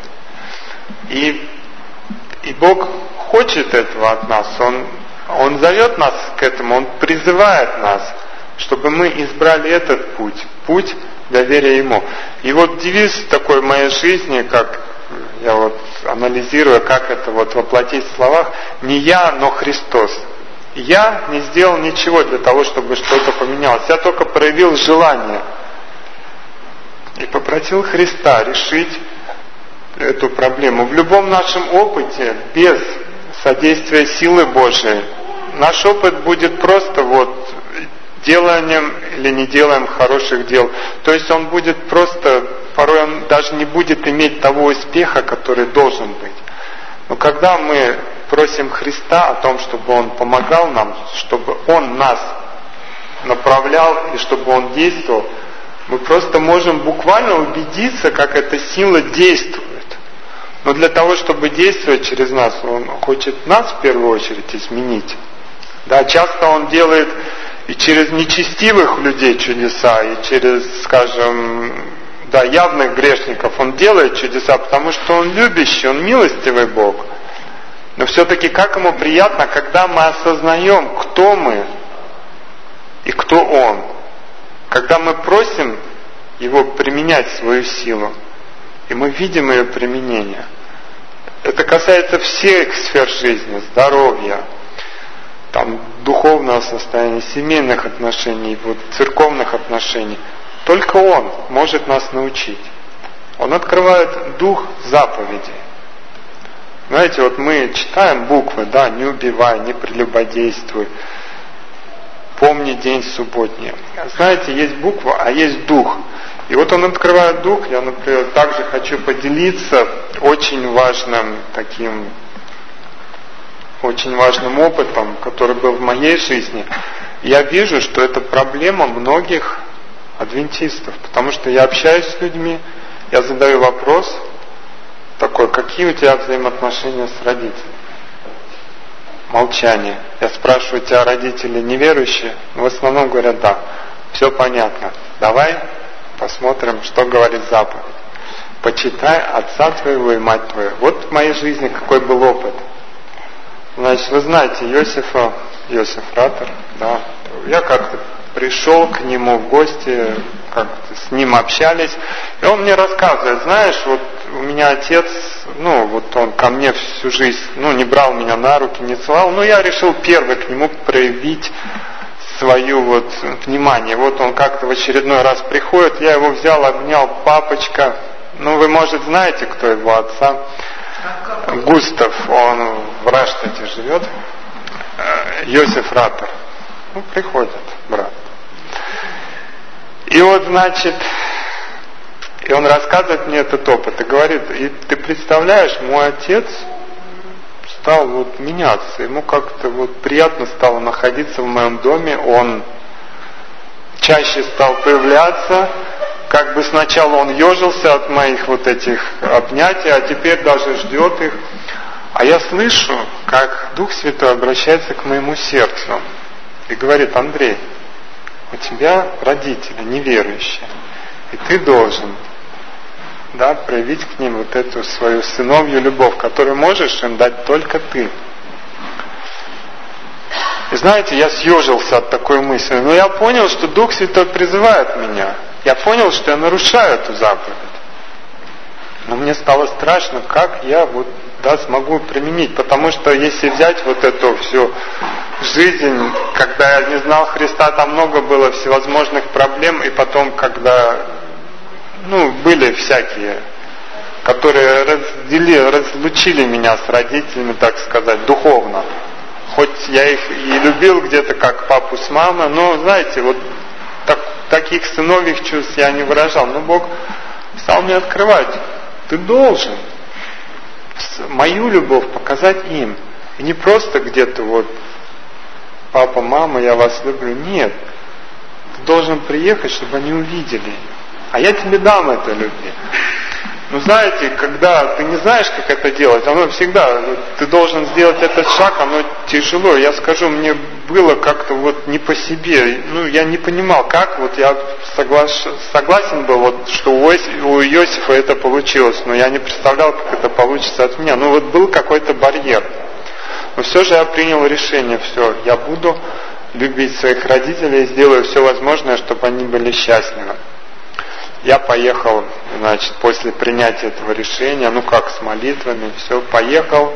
И, и Бог хочет этого от нас. Он, Он зовет нас к этому, Он призывает нас, чтобы мы избрали этот путь, путь доверия Ему. И вот девиз такой в моей жизни, как я вот анализирую, как это вот воплотить в словах, не я, но Христос. Я не сделал ничего для того, чтобы что-то поменялось. Я только проявил желание. И попросил Христа решить эту проблему. В любом нашем опыте, без содействия силы Божией, наш опыт будет просто вот деланием или не делаем хороших дел. То есть он будет просто, порой он даже не будет иметь того успеха, который должен быть. Но когда мы просим Христа о том, чтобы Он помогал нам, чтобы Он нас направлял и чтобы Он действовал, мы просто можем буквально убедиться, как эта сила действует. Но для того, чтобы действовать через нас, Он хочет нас в первую очередь изменить. Да, часто Он делает и через нечестивых людей чудеса, и через, скажем, да, явных грешников Он делает чудеса, потому что Он любящий, Он милостивый Бог. Но все-таки как Ему приятно, когда мы осознаем, кто мы и кто Он. Когда мы просим Его применять свою силу, и мы видим ее применение. Это касается всех сфер жизни, здоровья, там, духовного состояния, семейных отношений, вот, церковных отношений. Только Он может нас научить. Он открывает дух заповедей. Знаете, вот мы читаем буквы, да, не убивай, не прелюбодействуй, помни день субботний. Знаете, есть буква, а есть дух. И вот он открывает дух. Я, например, также хочу поделиться очень важным таким, очень важным опытом, который был в моей жизни. Я вижу, что это проблема многих адвентистов, потому что я общаюсь с людьми, я задаю вопрос такой: какие у тебя взаимоотношения с родителями? Молчание. Я спрашиваю: у тебя родители неверующие? В основном говорят: да. Все понятно. Давай посмотрим, что говорит заповедь. Почитай отца твоего и мать твою. Вот в моей жизни какой был опыт. Значит, вы знаете, Иосифа Йосиф Ратер, да. Я как-то пришел к нему в гости, как-то с ним общались, и он мне рассказывает, знаешь, вот у меня отец, ну, вот он ко мне всю жизнь, ну, не брал меня на руки, не целовал, но я решил первый к нему проявить свое вот внимание. Вот он как-то в очередной раз приходит, я его взял, обнял, папочка, ну, вы, может, знаете, кто его отца? Густав, он в Раштате живет, Йосиф Ратер. Ну, приходит брат. И вот, значит, и он рассказывает мне этот опыт и говорит, и ты представляешь, мой отец стал вот меняться, ему как-то вот приятно стало находиться в моем доме, он чаще стал появляться, как бы сначала он ежился от моих вот этих обнятий, а теперь даже ждет их. А я слышу, как Дух Святой обращается к моему сердцу и говорит: Андрей, у тебя родители неверующие, и ты должен, да, проявить к ним вот эту свою сыновью любовь, которую можешь им дать только ты. И знаете, я съежился от такой мысли, но я понял, что Дух Святой призывает меня. Я понял, что я нарушаю эту заповедь. Но мне стало страшно, как я вот, да, смогу применить. Потому что если взять вот эту всю жизнь, когда я не знал Христа, там много было всевозможных проблем. И потом, когда, ну, были всякие, которые разделили, разлучили меня с родителями, так сказать, духовно. Хоть я их и любил где-то как папу с мамой, но, знаете, вот так, таких сыновьих чувств я не выражал. Но Бог стал мне открывать. Ты должен мою любовь показать им. И не просто где-то вот папа, мама, я вас люблю. Нет. Ты должен приехать, чтобы они увидели. А я тебе дам это любви. Ну, знаете, когда ты не знаешь, как это делать, оно всегда, ты должен сделать этот шаг, оно тяжело. Я скажу, мне было как-то вот не по себе. Ну, я не понимал, как, вот я соглаш... согласен был, вот, что у, Ос... у Иосифа это получилось, но я не представлял, как это получится от меня. Ну, вот был какой-то барьер. Но все же я принял решение, все, я буду любить своих родителей и сделаю все возможное, чтобы они были счастливы. Я поехал, значит, после принятия этого решения, ну как, с молитвами, все, поехал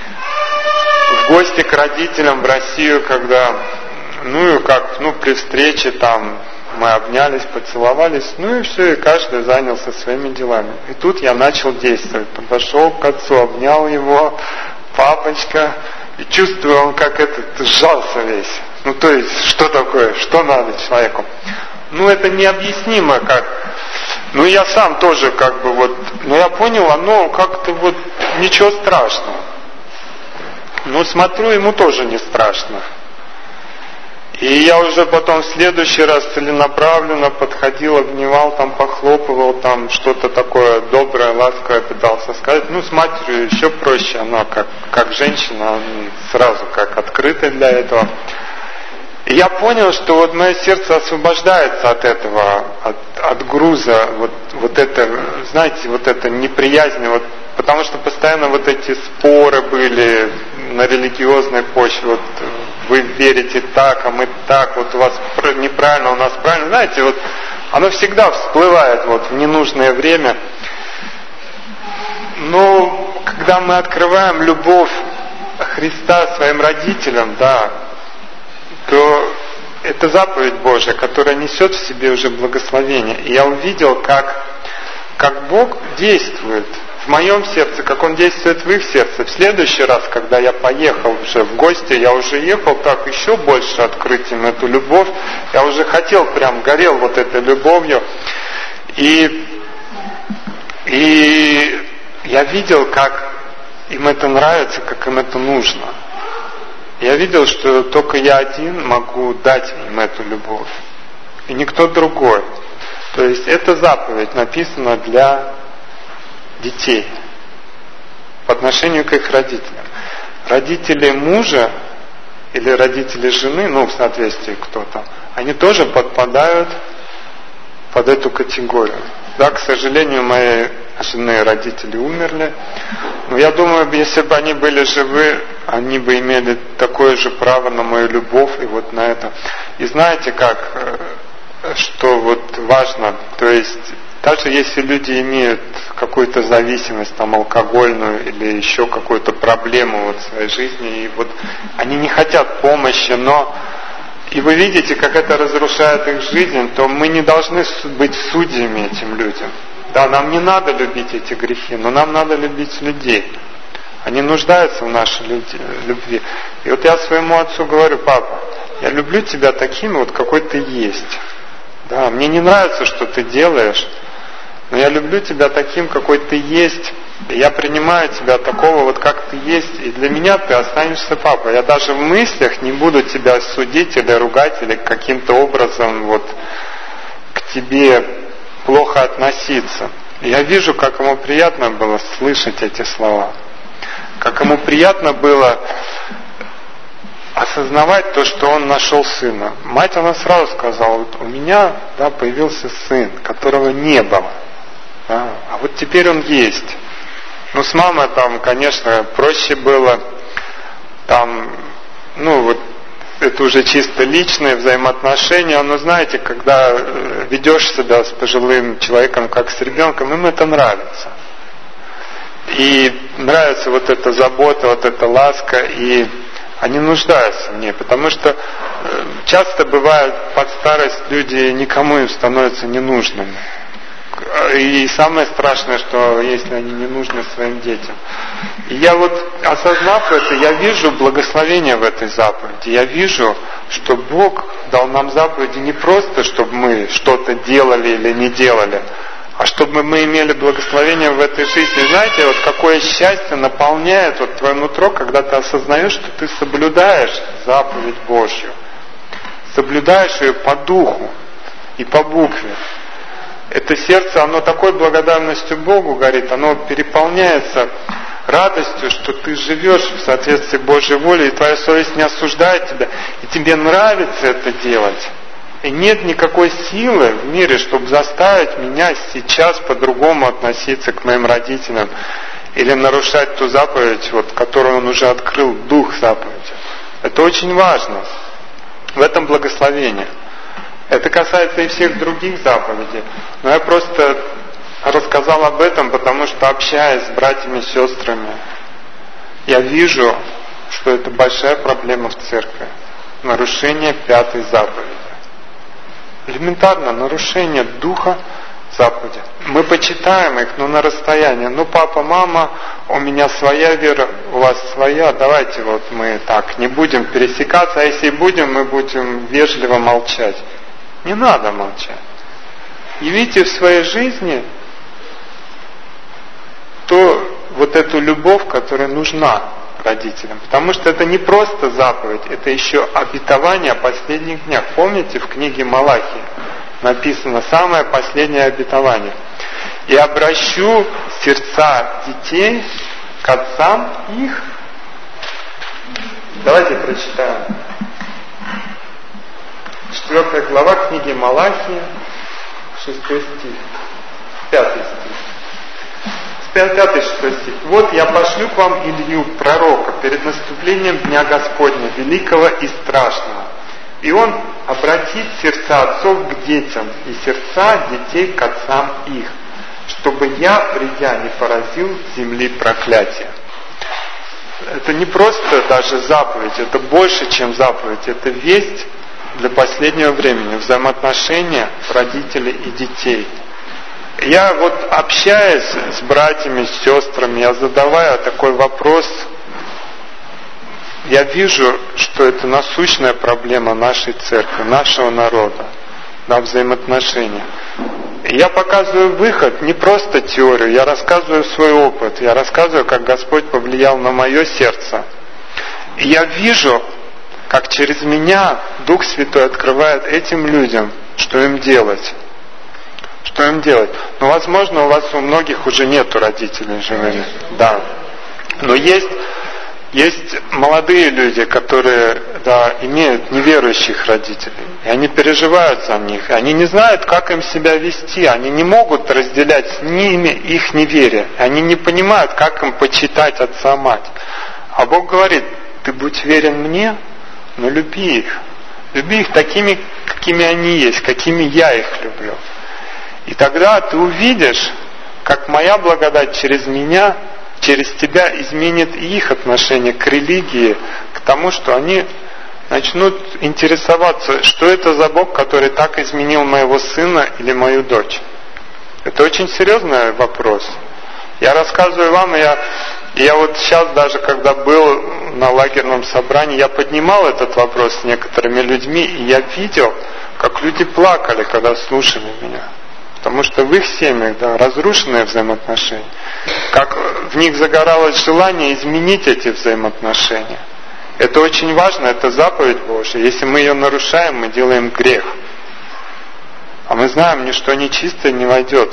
в гости к родителям в Россию, когда, ну и как, ну при встрече там мы обнялись, поцеловались, ну и все, и каждый занялся своими делами. И тут я начал действовать, подошел к отцу, обнял его, папочка, и чувствую, он как этот сжался весь. Ну то есть, что такое, что надо человеку? Ну это необъяснимо как. Ну я сам тоже как бы вот, но я понял, оно как-то вот ничего страшного. Ну смотрю, ему тоже не страшно. И я уже потом в следующий раз целенаправленно подходил, обнимал, там похлопывал, там что-то такое доброе, ласковое пытался сказать. Ну с матерью еще проще, она как, как женщина, она сразу как открыта для этого. И я понял, что вот мое сердце освобождается от этого, от, от груза, вот, вот это, знаете, вот это неприязнь, вот, потому что постоянно вот эти споры были на религиозной почве, вот вы верите так, а мы так, вот у вас неправильно, у нас правильно, знаете, вот оно всегда всплывает вот в ненужное время. Но когда мы открываем любовь Христа своим родителям, да, то это заповедь Божья, которая несет в себе уже благословение. И я увидел, как, как Бог действует в моем сердце, как Он действует в их сердце. В следующий раз, когда я поехал уже в гости, я уже ехал так еще больше открыть им эту любовь. Я уже хотел, прям горел вот этой любовью. И, и я видел, как им это нравится, как им это нужно. Я видел, что только я один могу дать им эту любовь. И никто другой. То есть эта заповедь написана для детей. По отношению к их родителям. Родители мужа или родители жены, ну в соответствии кто там, они тоже подпадают под эту категорию. Да, к сожалению, моей жены родители умерли. Но я думаю, если бы они были живы, они бы имели такое же право на мою любовь и вот на это. И знаете как, что вот важно, то есть даже если люди имеют какую-то зависимость, там, алкогольную или еще какую-то проблему вот в своей жизни, и вот они не хотят помощи, но и вы видите, как это разрушает их жизнь, то мы не должны быть судьями этим людям. Да, нам не надо любить эти грехи, но нам надо любить людей. Они нуждаются в нашей любви. И вот я своему отцу говорю: папа, я люблю тебя таким, вот какой ты есть. Да, мне не нравится, что ты делаешь, но я люблю тебя таким, какой ты есть. И я принимаю тебя такого, вот как ты есть. И для меня ты останешься папой. Я даже в мыслях не буду тебя судить или ругать, или каким-то образом вот к тебе плохо относиться. И я вижу, как ему приятно было слышать эти слова. Как ему приятно было осознавать то, что он нашел сына. Мать, она сразу сказала: вот у меня, да, появился сын, которого не было. Да, а вот теперь он есть. Ну, с мамой там, конечно, проще было. Там, ну, вот это уже чисто личные взаимоотношения. Но знаете, когда ведешь себя с пожилым человеком, как с ребенком, им это нравится. И нравится вот эта забота, вот эта ласка, и они нуждаются в ней, потому что часто бывает, под старость люди никому им становятся ненужными. И самое страшное, что если они не нужны своим детям. И я вот, осознав это, я вижу благословение в этой заповеди. Я вижу, что Бог дал нам заповеди не просто, чтобы мы что-то делали или не делали, а чтобы мы имели благословение в этой жизни. Знаете, вот какое счастье наполняет вот твое нутро, когда ты осознаешь, что ты соблюдаешь заповедь Божью. Соблюдаешь ее по духу и по букве. Это сердце, оно такой благодарностью Богу горит, оно переполняется радостью, что ты живешь в соответствии с Божьей волей, и твоя совесть не осуждает тебя, и тебе нравится это делать. И нет никакой силы в мире, чтобы заставить меня сейчас по-другому относиться к моим родителям или нарушать ту заповедь, вот, которую он уже открыл, дух заповеди. Это очень важно. В этом благословение. Это касается и всех других заповедей. Но я просто рассказал об этом, потому что, общаясь с братьями и сестрами, я вижу, что это большая проблема в церкви. Нарушение пятой заповеди. Элементарно нарушение духа заповеди. Мы почитаем их, но на расстоянии. Ну, папа, мама, у меня своя вера, у вас своя. Давайте вот мы так не будем пересекаться, а если будем, мы будем вежливо молчать. Не надо молчать. Явите в своей жизни то, вот эту любовь, которая нужна родителям. Потому что это не просто заповедь, это еще обетование о последних днях. Помните, в книге Малахии написано самое последнее обетование. «И обращу сердца детей к отцам их». Давайте прочитаем. Четвертая глава книги Малахии, шестой стих, пятый стих. Пятый, шестой стих. «Вот я пошлю к вам Илью, пророка, перед наступлением Дня Господня, великого и страшного. И он обратит сердца отцов к детям, и сердца детей к отцам их, чтобы я, придя, не поразил земли проклятия». Это не просто даже заповедь, это больше, чем заповедь, это весть для последнего времени, взаимоотношения родителей и детей. Я вот, общаясь с братьями, с сестрами, я задавая такой вопрос, я вижу, что это насущная проблема нашей церкви, нашего народа, на взаимоотношения. И я показываю выход, не просто теорию, я рассказываю свой опыт, я рассказываю, как Господь повлиял на мое сердце. И я вижу, как через меня Дух Святой открывает этим людям, что им делать. Что им делать? Ну, возможно, у вас у многих уже нету родителей живыми. Да. Но есть, есть молодые люди, которые, да, имеют неверующих родителей. И они переживают за них. И они не знают, как им себя вести. Они не могут разделять с ними их неверие. Они не понимают, как им почитать отца-мать. А Бог говорит: ты будь верен мне, но люби их. Люби их такими, какими они есть, какими я их люблю. И тогда ты увидишь, как моя благодать через меня, через тебя изменит и их отношение к религии, к тому, что они начнут интересоваться, что это за Бог, который так изменил моего сына или мою дочь. Это очень серьезный вопрос. Я рассказываю вам, я, я вот сейчас даже, когда был на лагерном собрании, я поднимал этот вопрос с некоторыми людьми, и я видел, как люди плакали, когда слушали меня. Потому что в их семьях, да, разрушенные взаимоотношения, как в них загоралось желание изменить эти взаимоотношения. Это очень важно, это заповедь Божья. Если мы ее нарушаем, мы делаем грех. А мы знаем, ничто нечистое не войдет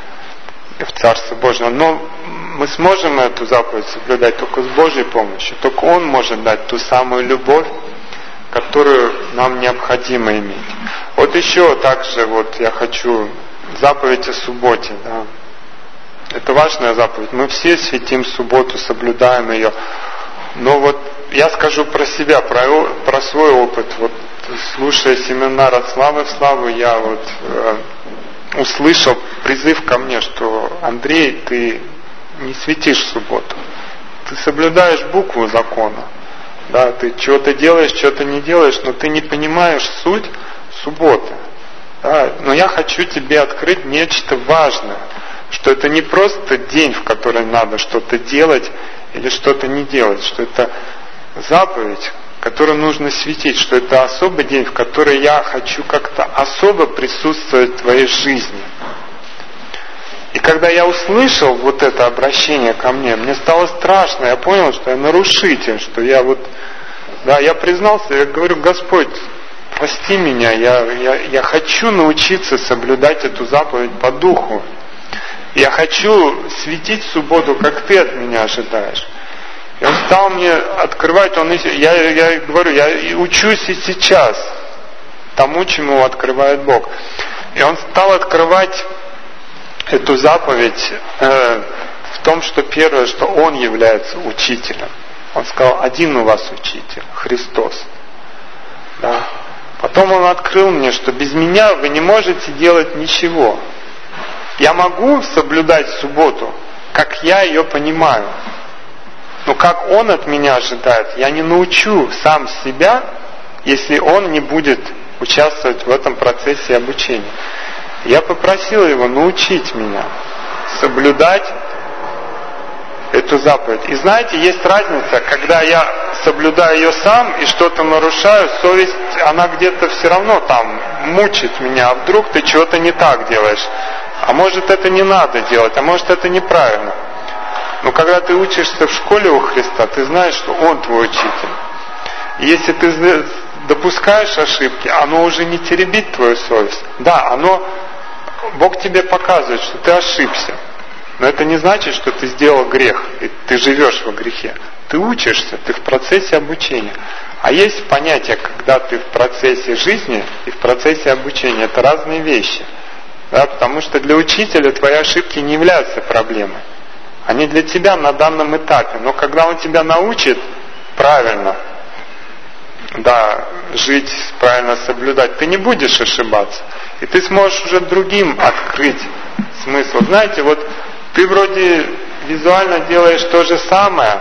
в Царство Божие. Но мы сможем эту заповедь соблюдать только с Божьей помощью. Только Он может дать ту самую любовь, которую нам необходимо иметь. Вот еще также вот я хочу заповедь о субботе. Да. Это важная заповедь. Мы все светим субботу, соблюдаем ее. Но вот я скажу про себя, про, про свой опыт. Вот слушая семинар «От славы в славу», я вот э, услышал призыв ко мне, что: Андрей, ты не светишь субботу. Ты соблюдаешь букву закона. Да, ты чего-то делаешь, чего-то не делаешь, но ты не понимаешь суть субботы. Да, но я хочу тебе открыть нечто важное, что это не просто день, в который надо что-то делать или что-то не делать, что это заповедь, которую нужно светить, что это особый день, в который я хочу как-то особо присутствовать в твоей жизни. И когда я услышал вот это обращение ко мне, мне стало страшно, я понял, что я нарушитель, что я вот, да, я признался, я говорю: Господь, прости меня, я, я, я хочу научиться соблюдать эту заповедь по духу. Я хочу светить субботу, как ты от меня ожидаешь. И он стал мне открывать, он, я, я говорю, я учусь и сейчас тому, чему открывает Бог. И он стал открывать эту заповедь э, в том, что первое, что он является учителем. Он сказал: один у вас учитель, Христос. Да. Потом он открыл мне, что без меня вы не можете делать ничего. Я могу соблюдать субботу, как я ее понимаю. Но как он от меня ожидает, я не научу сам себя, если он не будет участвовать в этом процессе обучения. Я попросил его научить меня соблюдать эту заповедь. И знаете, есть разница, когда я соблюдаю ее сам и что-то нарушаю, совесть, она где-то все равно там мучит меня. А вдруг ты чего-то не так делаешь? А может, это не надо делать, а может, это неправильно. Но когда ты учишься в школе у Христа, ты знаешь, что Он твой учитель. И если ты допускаешь ошибки, оно уже не теребит твою совесть. Да, оно, Бог тебе показывает, что ты ошибся. Но это не значит, что ты сделал грех, и ты живешь во грехе. Ты учишься, ты в процессе обучения. А есть понятие, когда ты в процессе жизни и в процессе обучения. Это разные вещи. Да, потому что для учителя твои ошибки не являются проблемой. Они для тебя на данном этапе. Но когда он тебя научит правильно, да, жить, правильно соблюдать, ты не будешь ошибаться. И ты сможешь уже другим открыть смысл. Знаете, вот ты вроде визуально делаешь то же самое,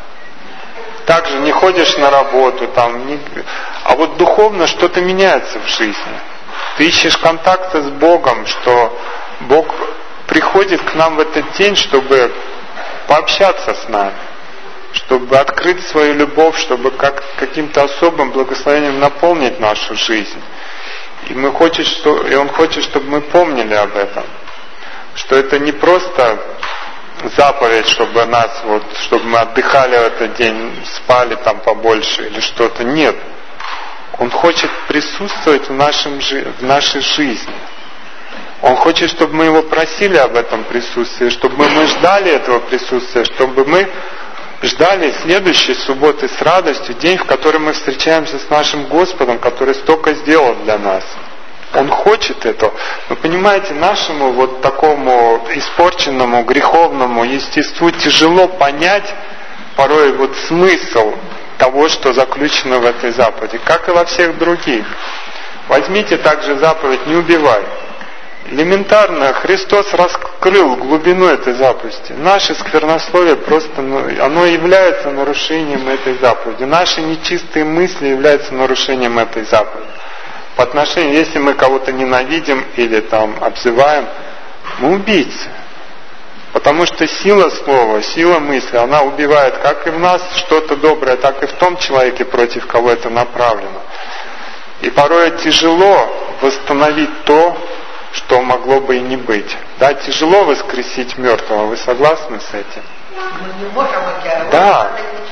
также не ходишь на работу, там, не... а вот духовно что-то меняется в жизни. Ты ищешь контакта с Богом, что Бог приходит к нам в этот день, чтобы пообщаться с нами, чтобы открыть свою любовь, чтобы как, каким-то особым благословением наполнить нашу жизнь. И, мы хочет, что, и Он хочет, чтобы мы помнили об этом. Что это не просто заповедь, чтобы нас, вот, чтобы мы отдыхали в этот день, спали там побольше или что-то. Нет. Он хочет присутствовать в, нашем, в нашей жизни. Он хочет, чтобы мы Его просили об этом присутствии, чтобы мы ждали этого присутствия, чтобы мы ждали следующей субботы с радостью, день, в который мы встречаемся с нашим Господом, который столько сделал для нас. Он хочет этого. Вы понимаете, нашему вот такому испорченному, греховному естеству тяжело понять порой вот смысл того, что заключено в этой заповеди, как и во всех других. Возьмите также заповедь «Не убивай». Элементарно Христос раскрыл глубину этой заповеди. Наше сквернословие просто, ну, оно является нарушением этой заповеди. Наши нечистые мысли являются нарушением этой заповеди. По отношению, если мы кого-то ненавидим или там обзываем, мы убийцы. Потому что сила слова, сила мысли, она убивает как и в нас что-то доброе, так и в том человеке, против кого это направлено. И порой тяжело восстановить то, что могло бы и не быть. Да, тяжело воскресить мертвого, вы согласны с этим? Мы не можем это. Да,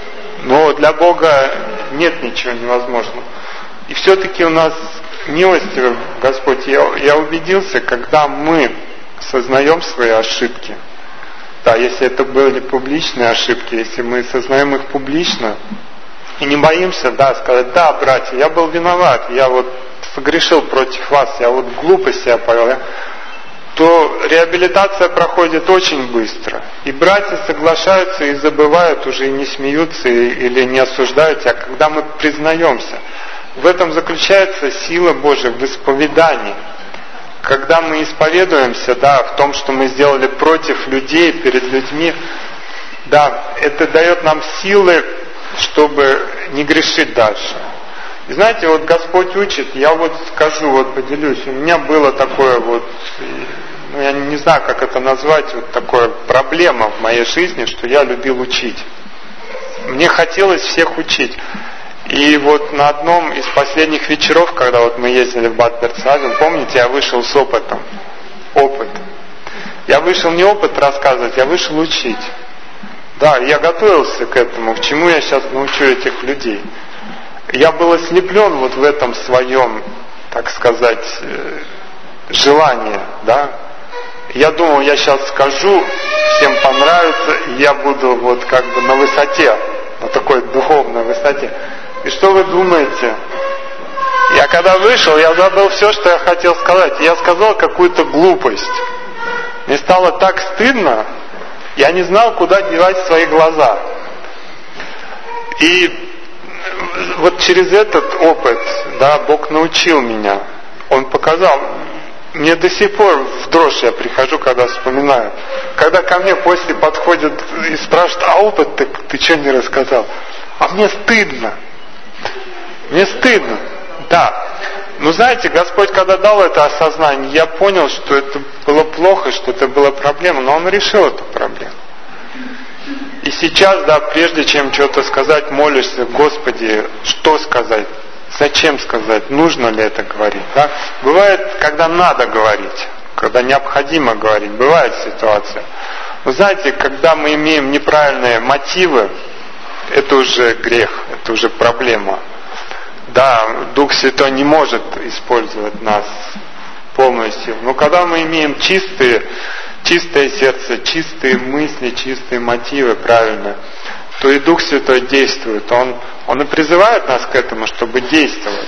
но для Бога нет ничего невозможного. И все-таки у нас милостивый Господь, я, я убедился, когда мы сознаем свои ошибки, да, если это были публичные ошибки, если мы сознаем их публично, и не боимся, да, сказать: да, братья, я был виноват, я вот согрешил против вас, я вот глупость себя повел, то реабилитация проходит очень быстро. И братья соглашаются и забывают, уже и не смеются или не осуждают, а когда мы признаемся. В этом заключается сила Божия, в исповедании. Когда мы исповедуемся, да, в том, что мы сделали против людей, перед людьми, да, это дает нам силы, чтобы не грешить дальше. И знаете, вот Господь учит, я вот скажу, вот поделюсь, у меня было такое вот, ну я не знаю, как это назвать, вот такая проблема в моей жизни, что я любил учить. Мне хотелось всех учить. И вот на одном из последних вечеров, когда вот мы ездили в Бад Берцхаген, помните, я вышел с опытом. Опыт. Я вышел не опыт рассказывать, я вышел учить. Да, я готовился к этому, к чему я сейчас научу этих людей. Я был ослеплен вот в этом своем, так сказать, желании, да. Я думал, я сейчас скажу, всем понравится, и я буду вот как бы на высоте, на такой духовной высоте. И что вы думаете? Я когда вышел, я забыл все, что я хотел сказать. Я сказал какую-то глупость. Мне стало так стыдно, я не знал, куда девать свои глаза. И вот через этот опыт, да, Бог научил меня. Он показал. Мне до сих пор в дрожь я прихожу, когда вспоминаю. Когда ко мне после подходят и спрашивают: а опыт ты, ты что не рассказал? А мне стыдно. Мне стыдно. Да. Но знаете, Господь, когда дал это осознание, я понял, что это было плохо, что это была проблема, но Он решил эту проблему. И сейчас, да, прежде чем что-то сказать, молишься: Господи, что сказать? Зачем сказать? Нужно ли это говорить? Да? Бывает, когда надо говорить, когда необходимо говорить, бывает ситуация. Вы знаете, когда мы имеем неправильные мотивы, это уже грех, это уже проблема. Да, Дух Святой не может использовать нас полностью, но когда мы имеем чистые, чистое сердце, чистые мысли, чистые мотивы правильно, то и Дух Святой действует. Он, он и призывает нас к этому, чтобы действовать.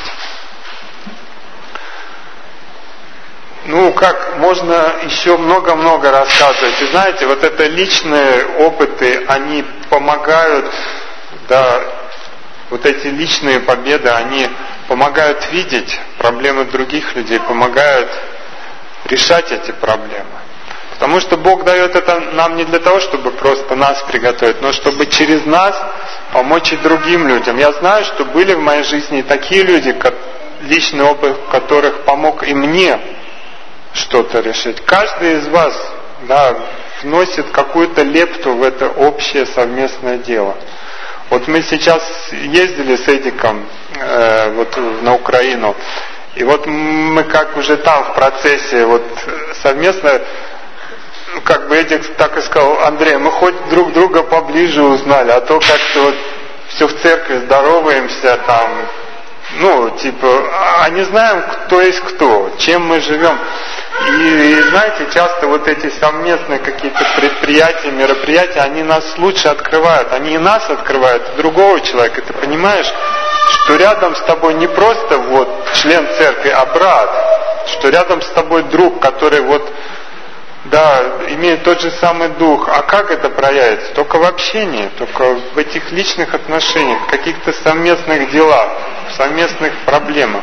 Ну, как можно еще много-много рассказывать. И знаете, вот это личные опыты, они помогают, да, вот эти личные победы, они помогают видеть проблемы других людей, помогают решать эти проблемы. Потому что Бог дает это нам не для того, чтобы просто нас приготовить, но чтобы через нас помочь и другим людям. Я знаю, что были в моей жизни такие люди, личный опыт которых помог и мне что-то решить. Каждый из вас, да, вносит какую-то лепту в это общее совместное дело. Вот мы сейчас ездили с Эдиком э, вот на Украину, и вот мы как уже там в процессе вот совместно, как бы Эдик так и сказал: Андрей, мы хоть друг друга поближе узнали, а то как-то вот все в церкви здороваемся там, ну, типа, а не знаем, кто есть кто, чем мы живем. И, и знаете, часто вот эти совместные какие-то предприятия, мероприятия, они нас лучше открывают, они и нас открывают, и другого человека. Ты понимаешь, что рядом с тобой не просто вот член церкви, а брат, что рядом с тобой друг, который вот да, имеют тот же самый дух. А как это проявится? Только в общении, только в этих личных отношениях, в каких-то совместных делах, в совместных проблемах.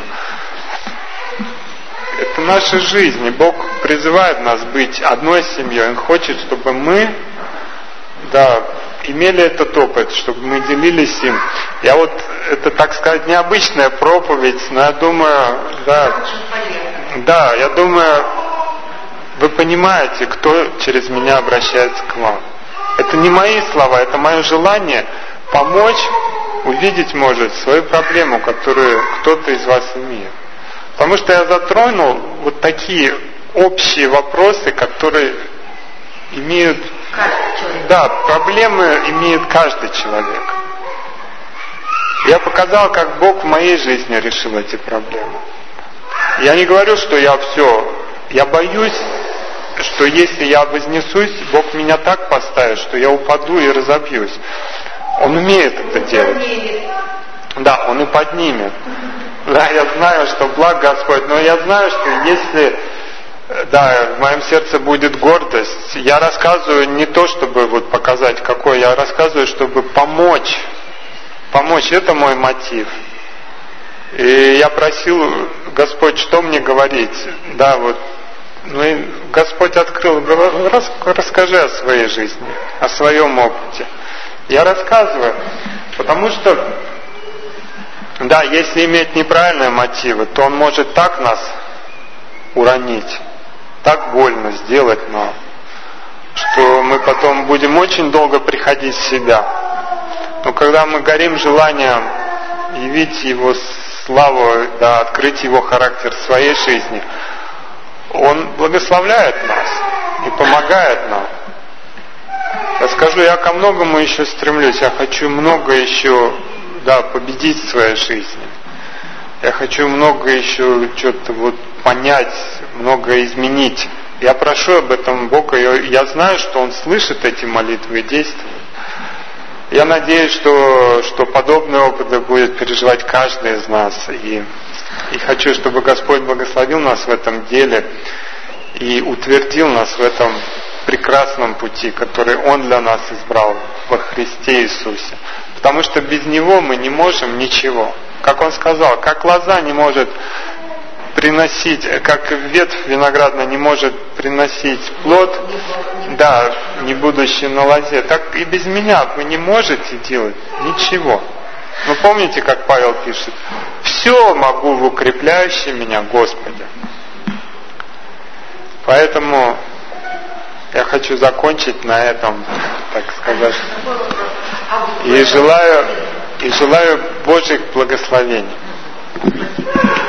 Это наша жизнь, и Бог призывает нас быть одной семьей. Он хочет, чтобы мы, да, имели этот опыт, чтобы мы делились им. Я вот, это, так сказать, необычная проповедь, но я думаю, да, да, я думаю, вы понимаете, кто через меня обращается к вам. Это не мои слова, это мое желание помочь увидеть, может, свою проблему, которую кто-то из вас имеет. Потому что я затронул вот такие общие вопросы, которые имеют, да, проблемы имеет каждый человек. Я показал, как Бог в моей жизни решил эти проблемы. Я не говорю, что я все, я боюсь, что если я вознесусь, Бог меня так поставит, что я упаду и разобьюсь. Он умеет это делать. Да, Он и поднимет. Да, я знаю, что благ Господь, но я знаю, что если, да, в моем сердце будет гордость, я рассказываю не то, чтобы вот показать, какой, я рассказываю, чтобы помочь. Помочь, это мой мотив. И я просил, Господь, что мне говорить? Да, вот, ну и Господь открыл, говорил, расскажи о своей жизни, о своем опыте. Я рассказываю, потому что, да, если иметь неправильные мотивы, то он может так нас уронить, так больно сделать нам, что мы потом будем очень долго приходить в себя. Но когда мы горим желанием явить Его славу, да, открыть Его характер в своей жизни, Он благословляет нас и помогает нам. Я скажу, я ко многому еще стремлюсь, я хочу много еще, да, победить в своей жизни. Я хочу много еще что-то вот понять, много изменить. Я прошу об этом Бога, и я знаю, что Он слышит эти молитвы и действует. Я надеюсь, что, что подобные опыты будет переживать каждый из нас. И, и хочу, чтобы Господь благословил нас в этом деле и утвердил нас в этом прекрасном пути, который Он для нас избрал во Христе Иисусе. Потому что без Него мы не можем ничего. Как Он сказал, как лоза не может приносить, как ветвь виноградная не может приносить плод, да, не будучи на лозе, так и без меня вы не можете делать ничего. Ну помните, как Павел пишет, все могу в укрепляющем меня Господе. Поэтому я хочу закончить на этом, так сказать, и желаю, и желаю Божьих благословений.